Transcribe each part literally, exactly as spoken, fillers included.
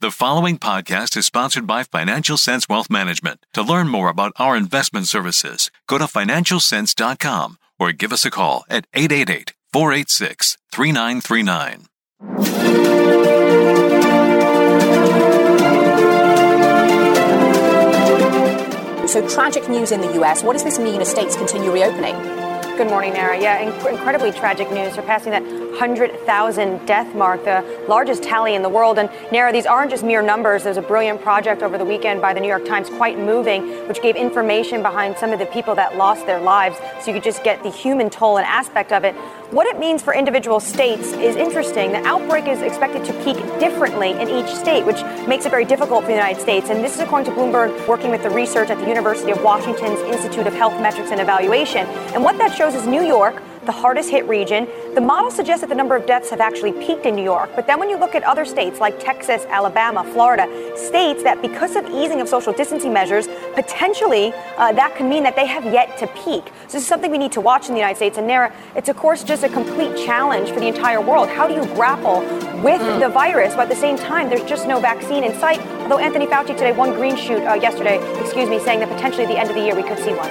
The following podcast is sponsored by Financial Sense Wealth Management. To learn more about our investment services, go to financial sense dot com or give us a call at eight eight eight, four eight six, three nine three nine. So tragic news in the U S. What does this mean as states continue reopening? Good morning, Nara. Yeah, inc- incredibly tragic news, surpassing that one hundred thousand death mark, the largest tally in the world. And Nara, these aren't just mere numbers. There's a brilliant project over the weekend by the New York Times, Quite Moving, which gave information behind some of the people that lost their lives, so you could just get the human toll and aspect of it. What it means for individual states is interesting. The outbreak is expected to peak differently in each state, which makes it very difficult for the United States. And this is according to Bloomberg, working with the research at the University of Washington's Institute of Health Metrics and Evaluation. And what that shows is New York, the hardest hit region. The model suggests that the number of deaths have actually peaked in New York. But then when you look at other states like Texas, Alabama, Florida, states that because of easing of social distancing measures, potentially uh, that could mean that they have yet to peak. So this is something we need to watch in the United States. And Nara, it's of course just a complete challenge for the entire world. How do you grapple with mm. the virus? But at the same time, there's just no vaccine in sight. Although Anthony Fauci today, one green shoot uh, yesterday, excuse me, saying that potentially at the end of the year we could see one.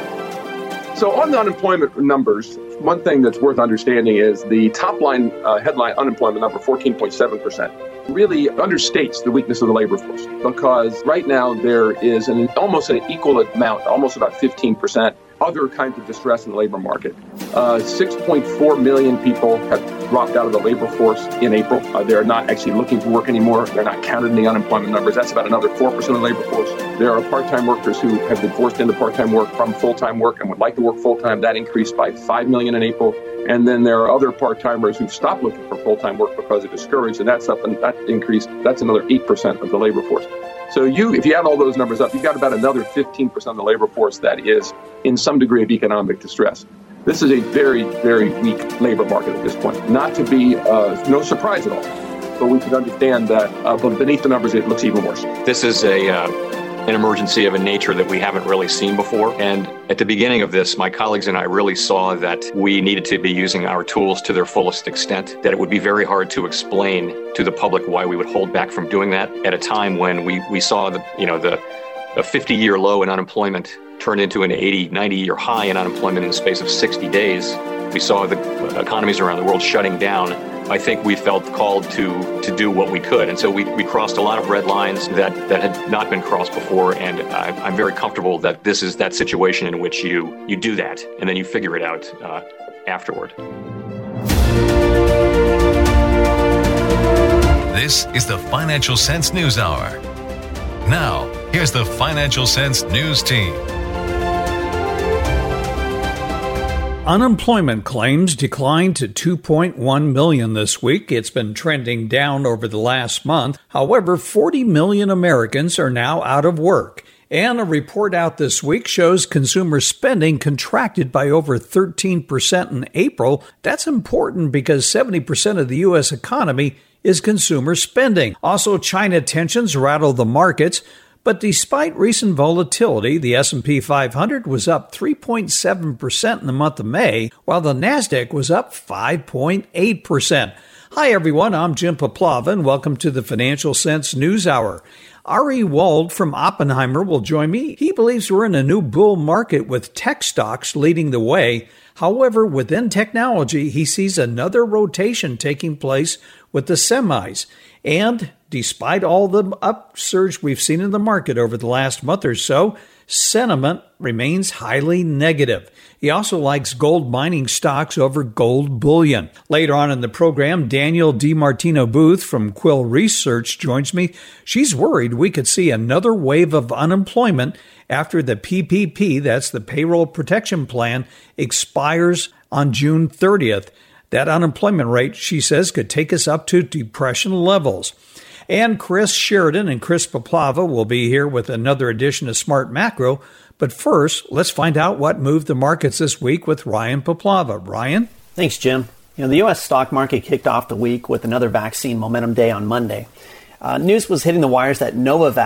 So on the unemployment numbers, one thing that's worth understanding is the top line uh, headline unemployment number, fourteen point seven percent, really understates the weakness of the labor force, because right now there is an almost an equal amount, almost about fifteen percent, other kinds of distress in the labor market. Uh, six point four million people have dropped out of the labor force in April. Uh, they're not actually looking for work anymore. They're not counted in the unemployment numbers. That's about another four percent of the labor force. There are part-time workers who have been forced into part-time work from full-time work and would like to work full-time. That increased by five million in April. And then there are other part-timers who've stopped looking for full-time work because they're discouraged, and that's up, and that increased. That's another eight percent of the labor force. So you, if you add all those numbers up, you've got about another fifteen percent of the labor force that is in some degree of economic distress. This is a very, very weak labor market at this point. Not to be uh, no surprise at all, but we can understand that uh, but beneath the numbers, it looks even worse. This is a uh, an emergency of a nature that we haven't really seen before. And at the beginning of this, my colleagues and I really saw that we needed to be using our tools to their fullest extent, that it would be very hard to explain to the public why we would hold back from doing that at a time when we, we saw the, you know, the a fifty-year low in unemployment turn into an eighty, ninety-year high in unemployment in the space of sixty days. We saw the economies around the world shutting down. I think we felt called to to do what we could. And so we, we crossed a lot of red lines that, that had not been crossed before. And I, I'm very comfortable that this is that situation in which you, you do that and then you figure it out uh, afterward. This is the Financial Sense News Hour. Now, here's the Financial Sense News Team. Unemployment claims declined to two point one million this week. It's been trending down over the last month. However, forty million Americans are now out of work. And a report out this week shows consumer spending contracted by over thirteen percent in April. That's important because seventy percent of the U S economy is consumer spending. Also, China tensions rattle the markets. But despite recent volatility, the S and P five hundred was up three point seven percent in the month of May, while the NASDAQ was up five point eight percent. Hi, everyone. I'm Jim Paplava, and welcome to the Financial Sense News Hour. Ari Wald from Oppenheimer will join me. He believes we're in a new bull market with tech stocks leading the way. However, within technology, he sees another rotation taking place with the semis. And despite all the upsurge we've seen in the market over the last month or so, sentiment remains highly negative. He also likes gold mining stocks over gold bullion. Later on in the program, Danielle DiMartino Booth from Quill Research joins me. She's worried we could see another wave of unemployment after the P P P, that's the Payroll Protection Plan, expires on June thirtieth. That unemployment rate, she says, could take us up to depression levels. And Chris Sheridan and Chris Paplava will be here with another edition of Smart Macro. But first, let's find out what moved the markets this week with Ryan Paplava. Ryan? Thanks, Jim. You know, the U S stock market kicked off the week with another vaccine momentum day on Monday. Uh, news was hitting the wires that Novavax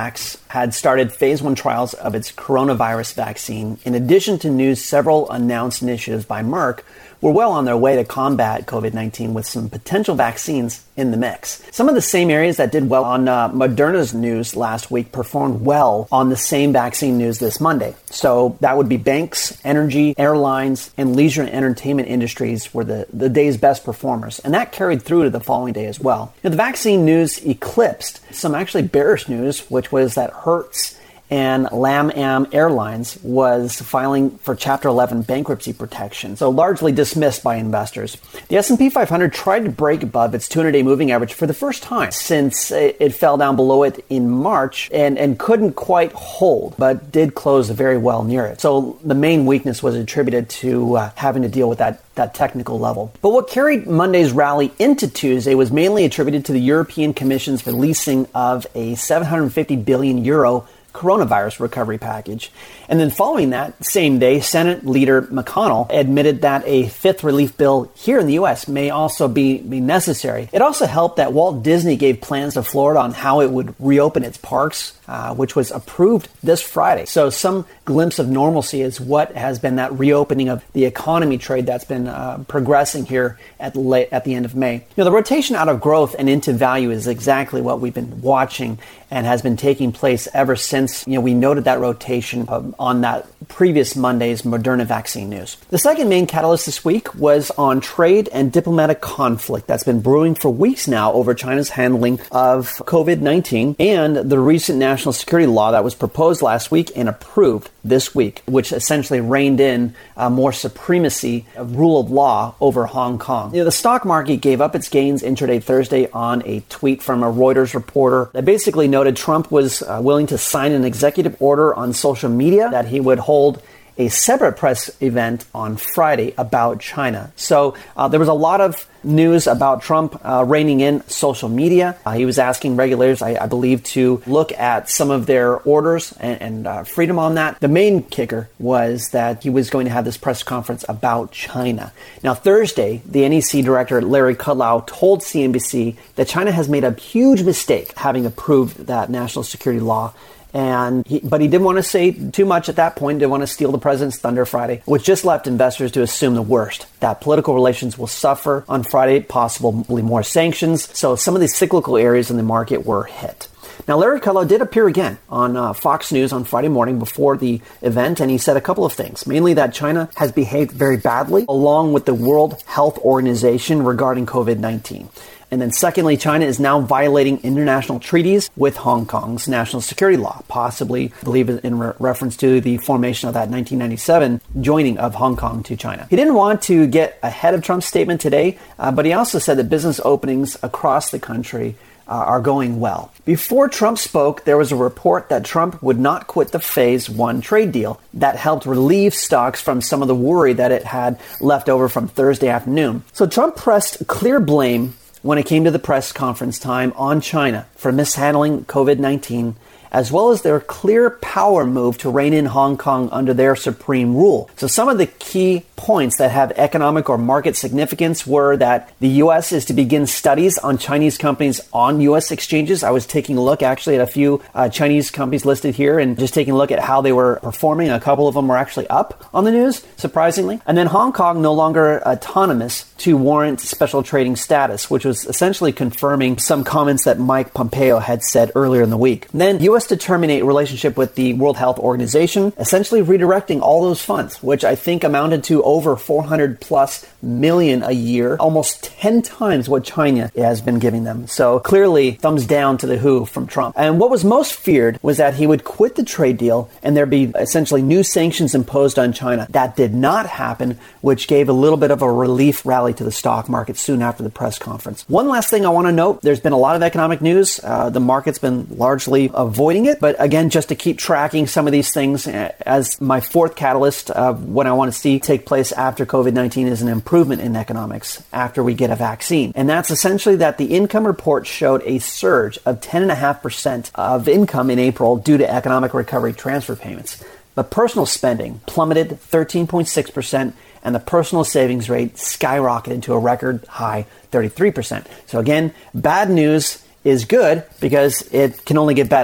had started phase one trials of its coronavirus vaccine. In addition to news, several announced initiatives by Merck were well on their way to combat COVID nineteen with some potential vaccines in the mix. Some of the same areas that did well on uh, Moderna's news last week performed well on the same vaccine news this Monday. So that would be banks, energy, airlines, and leisure and entertainment industries were the, the day's best performers. And that carried through to the following day as well. Now, the vaccine news eclipsed some actually bearish news, which was that Hertz and LATAM Airlines was filing for Chapter eleven bankruptcy protection, so largely dismissed by investors. The S and P five hundred tried to break above its two hundred day moving average for the first time since it fell down below it in March and, and couldn't quite hold, but did close very well near it. So the main weakness was attributed to uh, having to deal with that that technical level. But what carried Monday's rally into Tuesday was mainly attributed to the European Commission's releasing of a seven hundred fifty billion euro coronavirus recovery package. And then following that same day, Senate Leader McConnell admitted that a fifth relief bill here in the U S may also be, be necessary. It also helped that Walt Disney gave plans to Florida on how it would reopen its parks, uh, which was approved this Friday. So some glimpse of normalcy is what has been that reopening of the economy trade that's been uh, progressing here at late, at the end of May. You know, the rotation out of growth and into value is exactly what we've been watching and has been taking place ever since, you know, we noted that rotation um, on that previous Monday's Moderna vaccine news. The second main catalyst this week was on trade and diplomatic conflict that's been brewing for weeks now over China's handling of COVID nineteen and the recent national security law that was proposed last week and approved this week, which essentially reined in uh, more supremacy of rule of law over Hong Kong. You know, the stock market gave up its gains intraday Thursday on a tweet from a Reuters reporter that basically noted Trump was uh, willing to sign an executive order on social media that he would hold a separate press event on Friday about China. So uh, there was a lot of news about Trump uh, reining in social media. Uh, he was asking regulators, I, I believe, to look at some of their orders and, and uh, freedom on that. The main kicker was that he was going to have this press conference about China. Now, Thursday, the N E C director, Larry Kudlow, told C N B C that China has made a huge mistake having approved that national security law. And he, but he didn't want to say too much at that point, didn't want to steal the president's thunder Friday, which just left investors to assume the worst, that political relations will suffer on Friday, possibly more sanctions. So some of these cyclical areas in the market were hit. Now, Larry Kudlow did appear again on uh, Fox News on Friday morning before the event, and he said a couple of things, mainly that China has behaved very badly, along with the World Health Organization regarding COVID nineteen. And then secondly, China is now violating international treaties with Hong Kong's national security law, possibly, I believe, in re- reference to the formation of that nineteen ninety-seven joining of Hong Kong to China. He didn't want to get ahead of Trump's statement today, uh, but he also said that business openings across the country uh, are going well. Before Trump spoke, there was a report that Trump would not quit the phase one trade deal that helped relieve stocks from some of the worry that it had left over from Thursday afternoon. So Trump pressed clear blame when it came to the press conference time on China for mishandling COVID nineteen, as well as their clear power move to rein in Hong Kong under their supreme rule. So some of the key points that have economic or market significance were that the U S is to begin studies on Chinese companies on U S exchanges. I was taking a look actually at a few uh, Chinese companies listed here and just taking a look at how they were performing. A couple of them were actually up on the news, surprisingly. And then Hong Kong no longer autonomous to warrant special trading status, which was essentially confirming some comments that Mike Pompeo had said earlier in the week. And then U S to terminate relationship with the World Health Organization, essentially redirecting all those funds, which I think amounted to over four hundred plus million a year, almost ten times what China has been giving them. So clearly, thumbs down to the W H O from Trump. And what was most feared was that he would quit the trade deal and there'd be essentially new sanctions imposed on China. That did not happen, which gave a little bit of a relief rally to the stock market soon after the press conference. One last thing I want to note, there's been a lot of economic news. Uh, the market's been largely avoiding it, but again, just to keep tracking some of these things as my fourth catalyst of what I want to see take place after COVID nineteen is an improvement in economics after we get a vaccine. And that's essentially that the income report showed a surge of ten point five percent of income in April due to economic recovery transfer payments. But personal spending plummeted thirteen point six percent and the personal savings rate skyrocketed to a record high thirty-three percent. So again, bad news is good because it can only get better.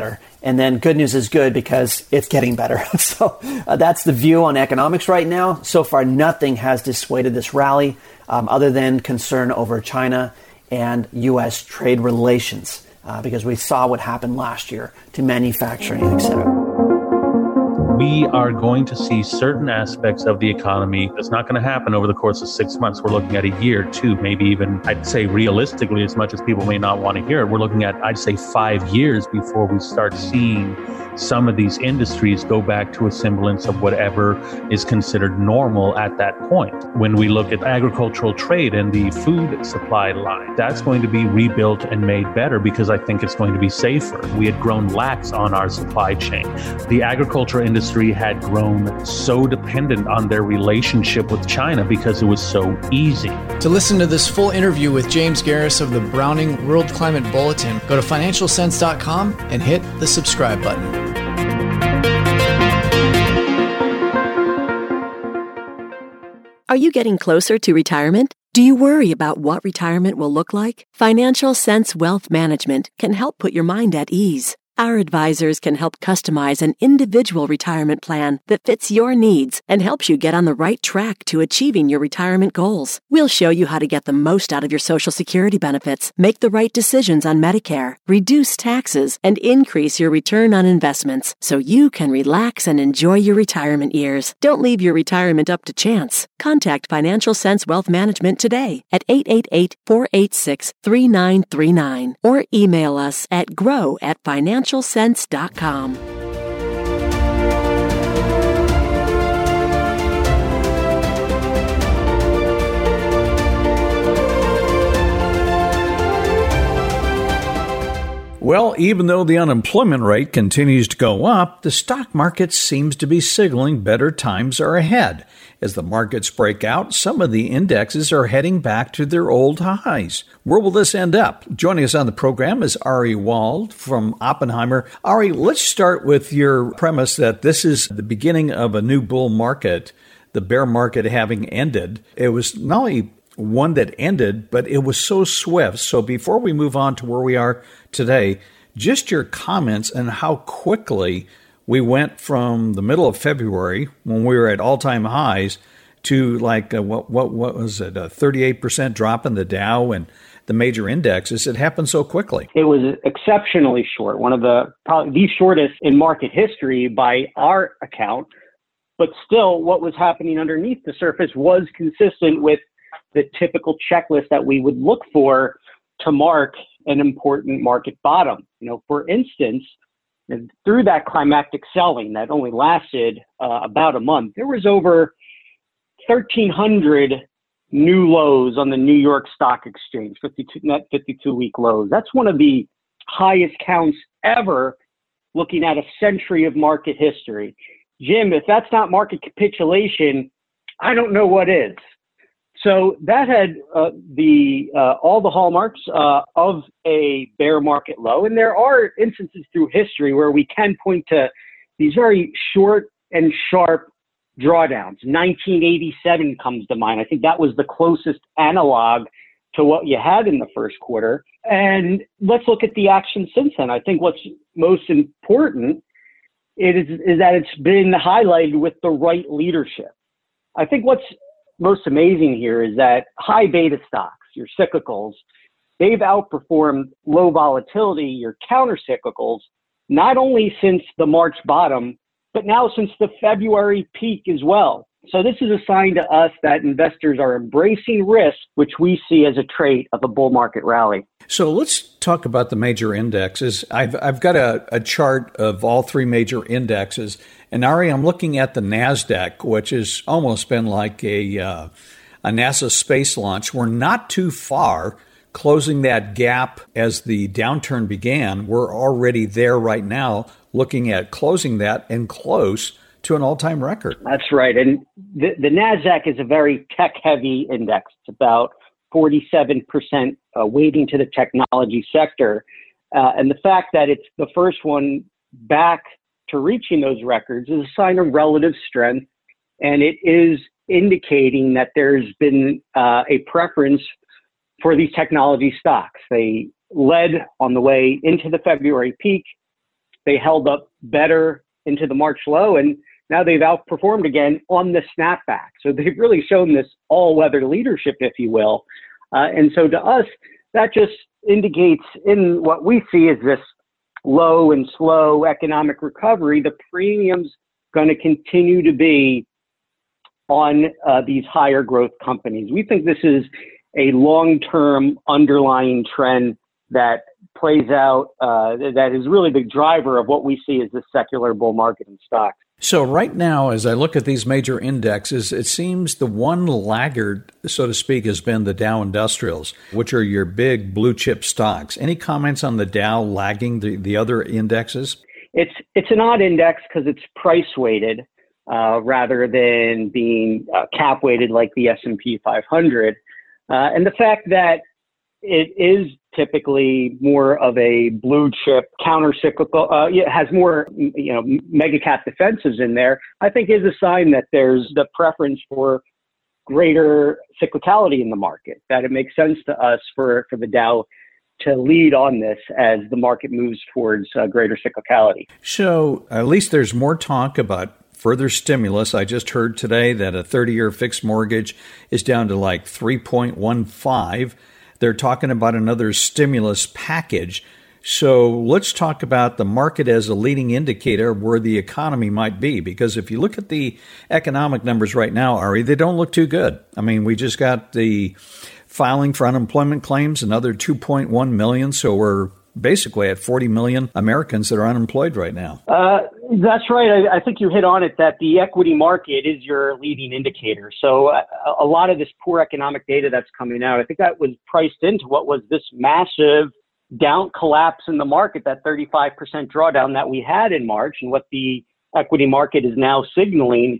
And then good news is good because it's getting better. So uh, that's the view on economics right now. So far, nothing has dissuaded this rally um, other than concern over China and U S trade relations, uh, because we saw what happened last year to manufacturing, et cetera. We are going to see certain aspects of the economy. It's not going to happen over the course of six months. We're looking at a year, two, maybe even, I'd say realistically, as much as people may not want to hear it, we're looking at, I'd say, five years before we start seeing some of these industries go back to a semblance of whatever is considered normal at that point. When we look at agricultural trade and the food supply line, that's going to be rebuilt and made better because I think it's going to be safer. We had grown lax on our supply chain. The agriculture industry had grown so dependent on their relationship with China because it was so easy. To listen to this full interview with James Garris of the Browning World Climate Bulletin, go to financial sense dot com and hit the subscribe button. Are you getting closer to retirement? Do you worry about what retirement will look like? Financial Sense Wealth Management can help put your mind at ease. Our advisors can help customize an individual retirement plan that fits your needs and helps you get on the right track to achieving your retirement goals. We'll show you how to get the most out of your Social Security benefits, make the right decisions on Medicare, reduce taxes, and increase your return on investments so you can relax and enjoy your retirement years. Don't leave your retirement up to chance. Contact Financial Sense Wealth Management today at eight eight eight, four eight six, three nine three nine or email us at grow at financial sense dot com. Well, even though the unemployment rate continues to go up, the stock market seems to be signaling better times are ahead. As the markets break out, some of the indexes are heading back to their old highs. Where will this end up? Joining us on the program is Ari Wald from Oppenheimer. Ari, let's start with your premise that this is the beginning of a new bull market, the bear market having ended. It was not only one that ended, but it was so swift. So before we move on to where we are today, just your comments on how quickly we went from the middle of February, when we were at all-time highs, to like a, what what what was it, a thirty-eight percent drop in the Dow and the major indexes. It happened so quickly. It was exceptionally short, one of the probably the shortest in market history by our account. But still, what was happening underneath the surface was consistent with the typical checklist that we would look for to mark an important market bottom. You know, for instance, through that climactic selling that only lasted uh, about a month, there was over thirteen hundred new lows on the New York Stock Exchange, fifty-two, net fifty-two-week lows. That's one of the highest counts ever looking at a century of market history. Jim, if that's not market capitulation, I don't know what is. So that had uh, the uh, all the hallmarks uh, of a bear market low. And there are instances through history where we can point to these very short and sharp drawdowns. nineteen eighty-seven comes to mind. I think that was the closest analog to what you had in the first quarter. And let's look at the action since then. I think what's most important is, is that it's been highlighted with the right leadership. I think what's most amazing here is that high beta stocks, your cyclicals, they've outperformed low volatility, your counter cyclicals, not only since the March bottom, but now since the February peak as well. So this is a sign to us that investors are embracing risk, which we see as a trait of a bull market rally. So let's talk about the major indexes. I've I've got a, a chart of all three major indexes. And Ari, I'm looking at the NASDAQ, which has almost been like a, uh, a NASA space launch. We're not too far closing that gap as the downturn began. We're already there right now, looking at closing that and close to an all-time record. That's right. And the, the NASDAQ is a very tech-heavy index. It's about forty-seven percent uh, weighting to the technology sector. Uh, and the fact that it's the first one back to reaching those records is a sign of relative strength. And it is indicating that there's been uh, a preference for these technology stocks. They led on the way into the February peak. they held up better into the March low, and now they've outperformed again on the snapback. So they've really shown this all-weather leadership, if you will. Uh, and so to us, that just indicates in what we see as this low and slow economic recovery, the premium's going to continue to be on uh, these higher growth companies. We think this is a long-term underlying trend that plays out, uh, that is really the driver of what we see as the secular bull market in stocks. So right now, as I look at these major indexes, it seems the one laggard, so to speak, has been the Dow Industrials, which are your big blue chip stocks. Any comments on the Dow lagging the, the other indexes? It's it's an odd index because it's price weighted uh, rather than being uh, cap weighted like the S and P five hundred. Uh, and the fact that it is typically more of a blue chip counter-cyclical, uh, it has more, you know, mega cap defensives in there, I think is a sign that there's the preference for greater cyclicality in the market, that it makes sense to us for, for the Dow to lead on this as the market moves towards uh, greater cyclicality. So at least there's more talk about further stimulus. I just heard today that a thirty-year fixed mortgage is down to like three point one five. They're talking about another stimulus package. So let's talk about the market as a leading indicator of where the economy might be. Because if you look at the economic numbers right now, Ari, they don't look too good. I mean, we just got the filing for unemployment claims, another two point one million. So we're basically at forty million Americans that are unemployed right now. Uh, that's right. I, I think you hit on it that the equity market is your leading indicator. So uh, a lot of this poor economic data that's coming out, I think that was priced into what was this massive down collapse in the market, that thirty-five percent drawdown that we had in March. And what the equity market is now signaling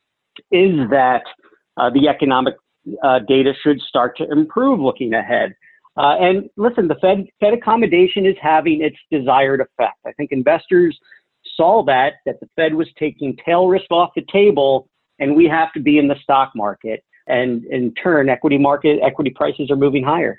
is that uh, the economic uh, data should start to improve looking ahead. Uh, and listen, the Fed, Fed accommodation is having its desired effect. I think investors saw that, that the Fed was taking tail risk off the table, and we have to be in the stock market. And in turn, equity market, equity prices are moving higher.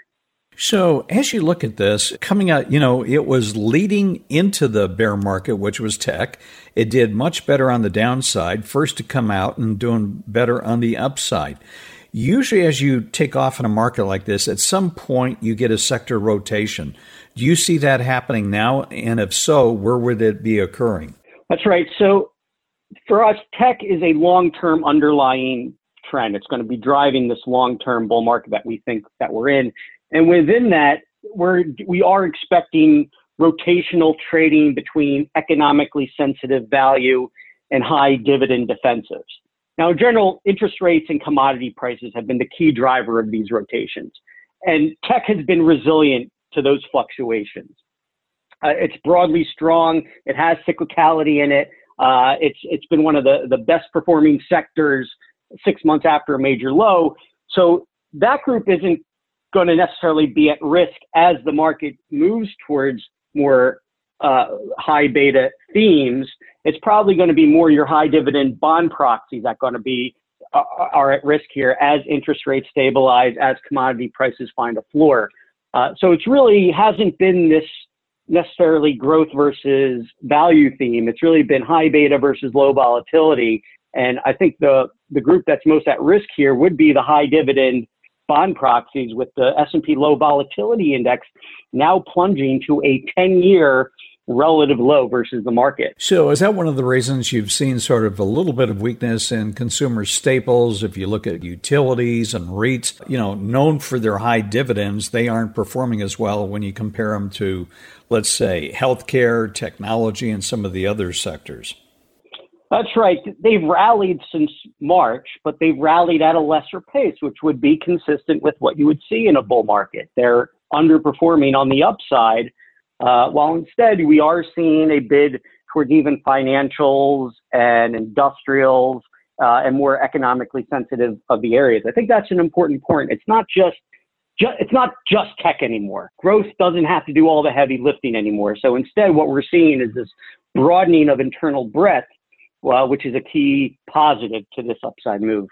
So as you look at this, coming out, you know, it was leading into the bear market, which was tech. It did much better on the downside, first to come out and doing better on the upside. Usually as you take off in a market like this, at some point you get a sector rotation. Do you see that happening now? And if so, where would it be occurring? That's right. So for us, tech is a long-term underlying trend. It's going to be driving this long-term bull market that we think that we're in. And within that, we're, we are expecting rotational trading between economically sensitive value and high dividend defensives. Now, in general, interest rates and commodity prices have been the key driver of these rotations, and tech has been resilient to those fluctuations. Uh, it's broadly strong. It has cyclicality in it. Uh, it's it's been one of the, the best performing sectors six months after a major low. So that group isn't going to necessarily be at risk as the market moves towards more uh, high beta themes. It's probably going to be more your high dividend bond proxies that are going to be uh, are at risk here as interest rates stabilize, as commodity prices find a floor. Uh, so it's really hasn't been this necessarily growth versus value theme. It's really been high beta versus low volatility. And I think the the group that's most at risk here would be the high dividend bond proxies, with the S and P low volatility index now plunging to a ten-year relative low versus the market. So is that one of the reasons you've seen sort of a little bit of weakness in consumer staples? If you look at utilities and REITs, you know, known for their high dividends, they aren't performing as well when you compare them to, let's say, healthcare, technology, and some of the other sectors. That's right. They've rallied since March, but they've rallied at a lesser pace, which would be consistent with what you would see in a bull market. They're underperforming on the upside, uh, while instead we are seeing a bid towards even financials and industrials uh, and more economically sensitive of the areas. I think that's an important point. It's not just Just, it's not just tech anymore. Growth doesn't have to do all the heavy lifting anymore. So instead, what we're seeing is this broadening of internal breadth, well, which is a key positive to this upside move.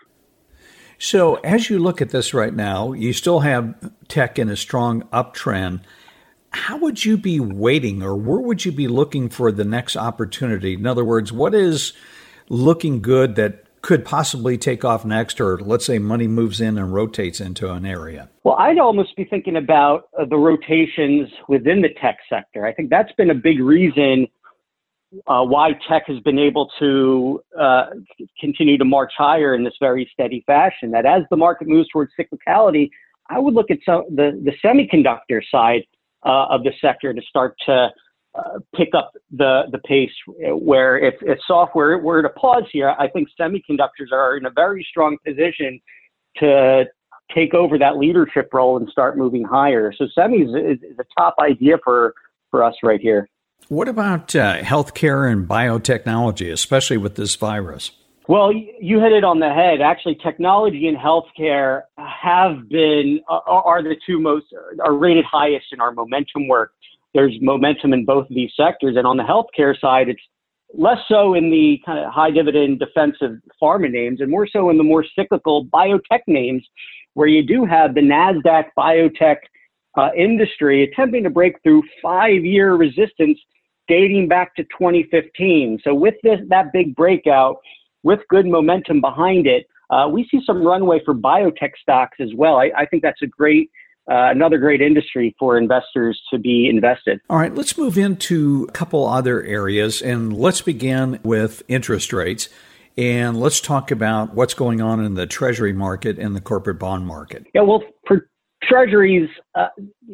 So as you look at this right now, you still have tech in a strong uptrend. how would you be waiting, or where would you be looking for the next opportunity? In other words, what is looking good that could possibly take off next, or let's say money moves in and rotates into an area? Well, I'd almost be thinking about uh, the rotations within the tech sector. I think that's been a big reason uh, why tech has been able to uh, continue to march higher in this very steady fashion. That as the market moves towards cyclicality, I would look at some, the, the semiconductor side uh, of the sector to start to uh, pick up the, the pace, where if, if software were to pause here, I think semiconductors are in a very strong position to take over that leadership role and start moving higher. So semis is, is a top idea for, for us right here. What about uh, healthcare and biotechnology, especially with this virus? Well, you hit it on the head. Actually, technology and healthcare have been, are the two most, are rated highest in our momentum work. There's momentum in both of these sectors. And on the healthcare side, it's less so in the kind of high dividend defensive pharma names and more so in the more cyclical biotech names, where you do have the NASDAQ biotech uh, industry attempting to break through five-year resistance dating back to twenty fifteen. So with this, that big breakout, with good momentum behind it, uh, we see some runway for biotech stocks as well. I, I think that's a great, uh, another great industry for investors to be invested. All right, let's move into a couple other areas, and let's begin with interest rates. And let's talk about what's going on in the Treasury market and the corporate bond market. Yeah, well, for Treasuries, uh,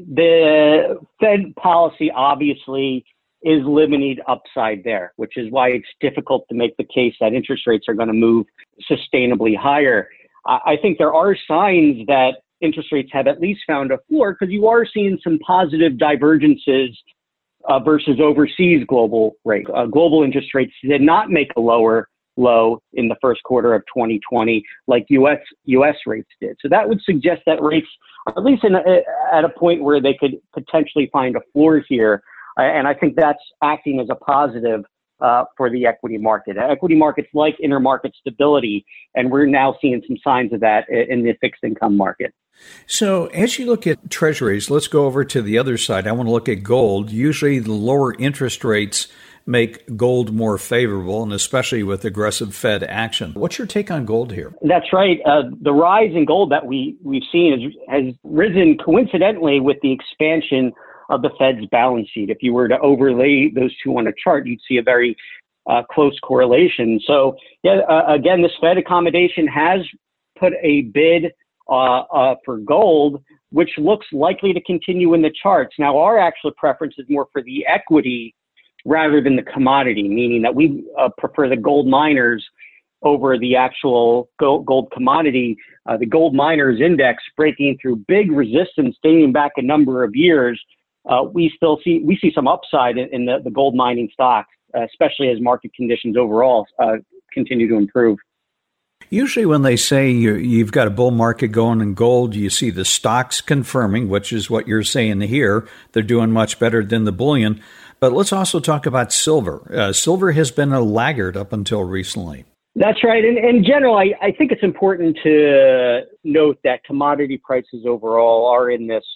the Fed policy obviously is limiting upside there, which is why it's difficult to make the case that interest rates are going to move sustainably higher. I think there are signs that interest rates have at least found a floor, because you are seeing some positive divergences uh, versus overseas global rate. Uh, global interest rates did not make a lower low in the first quarter of twenty twenty like U S U S rates did. So that would suggest that rates are at least in a, at a point where they could potentially find a floor here. And I think that's acting as a positive uh, for the equity market. Equity markets like intermarket stability, and we're now seeing some signs of that in the fixed income market. So as you look at treasuries, let's go over to the other side. I want to look at gold. Usually the lower interest rates make gold more favorable, and especially with aggressive Fed action. What's your take on gold here? That's right. Uh, the rise in gold that we, we've seen is, has risen coincidentally with the expansion of the Fed's balance sheet. If you were to overlay those two on a chart, you'd see a very uh, close correlation. So, yeah, uh, again, this Fed accommodation has put a bid uh, uh, for gold, which looks likely to continue in the charts. Now, our actual preference is more for the equity rather than the commodity, meaning that we uh, prefer the gold miners over the actual gold, gold commodity. Uh, the gold miners index breaking through big resistance dating back a number of years. Uh, we still see we see some upside in, in the, the gold mining stocks, uh, especially as market conditions overall uh, continue to improve. Usually when they say you, you've got a bull market going in gold, you see the stocks confirming, which is what you're saying here. They're doing much better than the bullion. But let's also talk about silver. Uh, silver has been a laggard up until recently. That's right. And in general, I, I think it's important to note that commodity prices overall are in this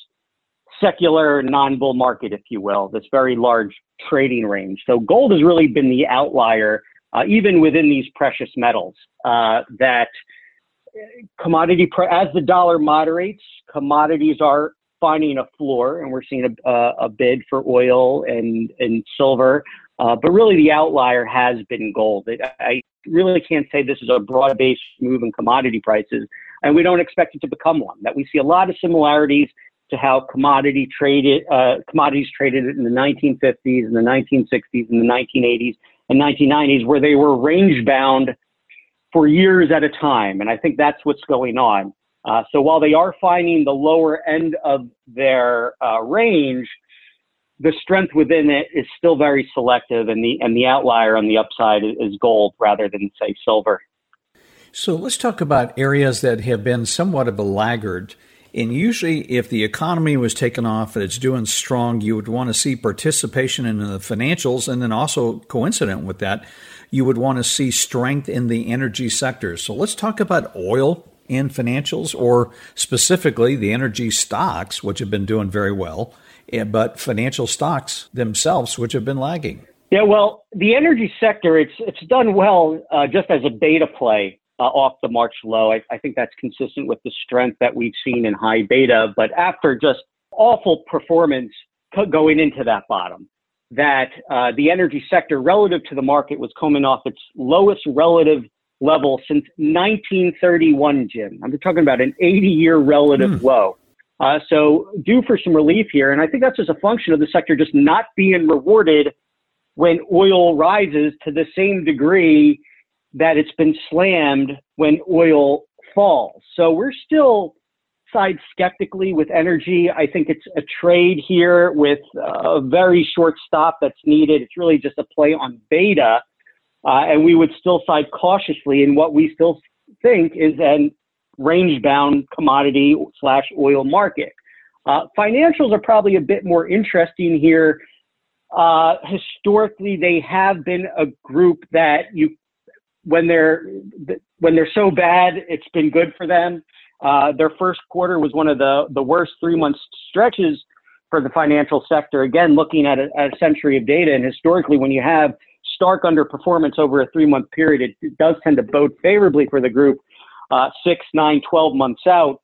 secular non-bull market, if you will, this very large trading range. So gold has really been the outlier, uh, even within these precious metals, uh, that commodity, pr- as the dollar moderates, commodities are finding a floor, and we're seeing a, a, a bid for oil and, and silver. Uh, but really the outlier has been gold. It, I really can't say this is a broad-based move in commodity prices, and we don't expect it to become one. That we see a lot of similarities to how commodity traded, uh, commodities traded in the nineteen fifties and the nineteen sixties and the nineteen eighties and nineteen nineties, where they were range bound for years at a time. And I think that's what's going on. Uh, so while they are finding the lower end of their uh, range, the strength within it is still very selective, and the and the outlier on the upside is gold rather than, say, silver. So let's talk about areas that have been somewhat of a laggard. And usually if the economy was taken off and it's doing strong, you would want to see participation in the financials. And then also coincident with that, you would want to see strength in the energy sector. So let's talk about oil and financials, or specifically the energy stocks, which have been doing very well. but financial stocks themselves, which have been lagging. Yeah, well, the energy sector, it's it's done well uh, just as a beta play uh, off the March low. I, I think that's consistent with the strength that we've seen in high beta. But after just awful performance going into that bottom, that uh, the energy sector relative to the market was coming off its lowest relative level since nineteen thirty-one, Jim. I'm talking about an eighty-year relative mm. low. Uh, so due for some relief here. And I think that's just a function of the sector just not being rewarded when oil rises to the same degree that it's been slammed when oil falls. So we're still side skeptically with energy. I think it's a trade here with a very short stop that's needed. It's really just a play on beta. Uh, and we would still side cautiously in what we still think is an range-bound commodity slash oil market. Uh, financials are probably a bit more interesting here. Uh, historically, they have been a group that you, when they're when they're so bad, it's been good for them. Uh, their first quarter was one of the the worst three-month stretches for the financial sector. Again, looking at a, at a century of data, and historically, when you have stark underperformance over a three-month period, it, it does tend to bode favorably for the group uh, six, nine, twelve months out.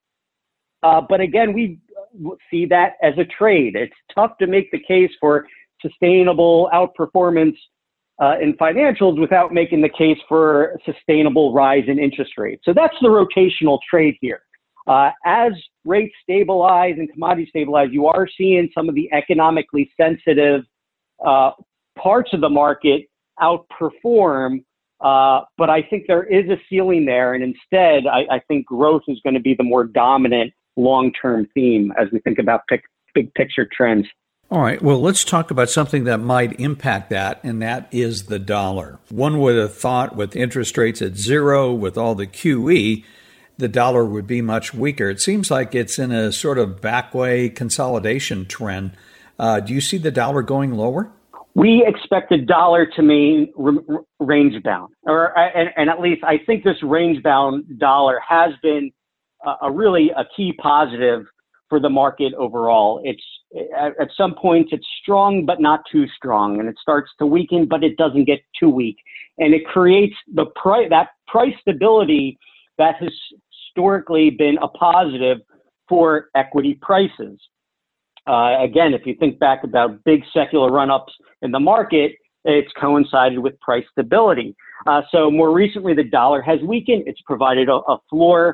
Uh, but again, we see that as a trade. It's tough to make the case for sustainable outperformance uh, in financials without making the case for sustainable rise in interest rates. So that's the rotational trade here. Uh, as rates stabilize and commodities stabilize, you are seeing some of the economically sensitive uh, parts of the market outperform. Uh, but I think there is a ceiling there. And instead, I, I think growth is going to be the more dominant long-term theme as we think about pic- big picture trends. All right. Well, let's talk about something that might impact that, and that is the dollar. One would have thought with interest rates at zero, with all the Q E, the dollar would be much weaker. It seems like it's in a sort of backway consolidation trend. Uh, do you see the dollar going lower? We expect the dollar to remain r- range bound, or and, and at least I think this range bound dollar has been a, a really a key positive for the market overall. It's at, at some points it's strong, but not too strong, and it starts to weaken, but it doesn't get too weak, and it creates the price that price stability that has historically been a positive for equity prices. Uh, again, if you think back about big secular run-ups in the market, it's coincided with price stability. Uh, so more recently, the dollar has weakened. It's provided a, a floor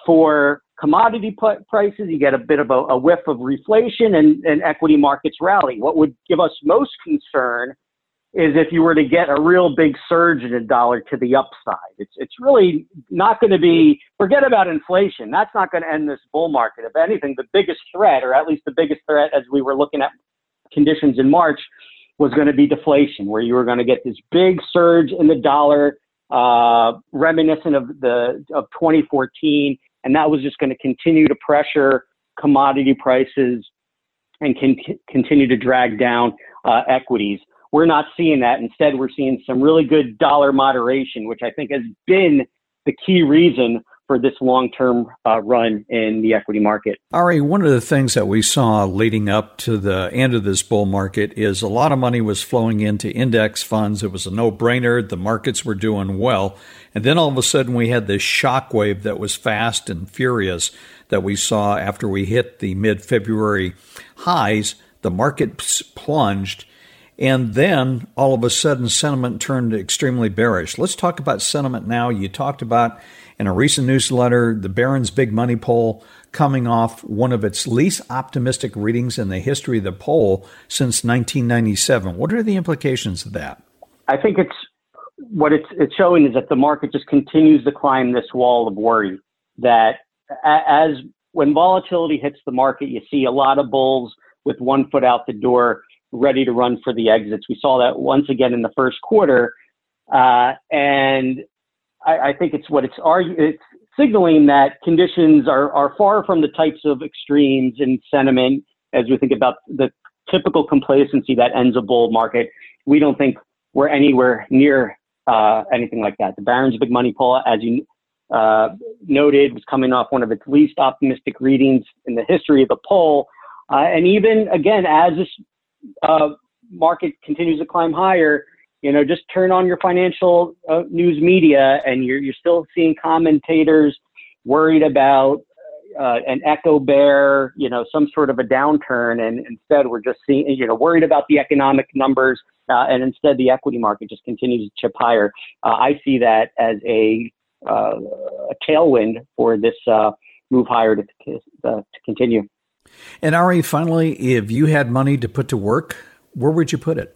for commodity p- prices. You get a bit of a, a whiff of reflation, and, and equity markets rally. What would give us most concern is if you were to get a real big surge in the dollar to the upside. It's it's really not going to be, forget about inflation. That's not going to end this bull market. If anything, the biggest threat, or at least the biggest threat as we were looking at conditions in March, was going to be deflation, where you were going to get this big surge in the dollar, uh, reminiscent of the of twenty fourteen, and that was just going to continue to pressure commodity prices and can continue to drag down uh, equities. We're not seeing that. Instead, we're seeing some really good dollar moderation, which I think has been the key reason for this long-term uh, run in the equity market. Ari, one of the things that we saw leading up to the end of this bull market is a lot of money was flowing into index funds. It was a no-brainer. The markets were doing well. And then all of a sudden we had this shock wave that was fast and furious that we saw after we hit the mid-February highs. The market plunged. And then, all of a sudden, sentiment turned extremely bearish. Let's talk about sentiment now. You talked about, in a recent newsletter, the Barron's Big Money Poll coming off one of its least optimistic readings in the history of the poll since nineteen ninety-seven. What are the implications of that? I think it's what it's, it's showing is that the market just continues to climb this wall of worry. That as when volatility hits the market, you see a lot of bulls with one foot out the door, ready to run for the exits. We saw that once again in the first quarter. Uh, and I, I think it's what it's argu- it's signaling that conditions are, are far from the types of extremes in sentiment as we think about the typical complacency that ends a bull market. We don't think we're anywhere near uh, anything like that. The Barron's Big Money Poll, as you uh, noted, was coming off one of its least optimistic readings in the history of the poll. Uh, and even, again, as this uh, market continues to climb higher, you know, just turn on your financial uh, news media and you're, you're still seeing commentators worried about uh, an echo bear, you know, some sort of a downturn. And instead we're just seeing, you know, worried about the economic numbers. Uh, and instead the equity market just continues to chip higher. Uh, I see that as a, uh, a tailwind for this uh, move higher to, uh, to continue. And Ari, finally, if you had money to put to work, where would you put it?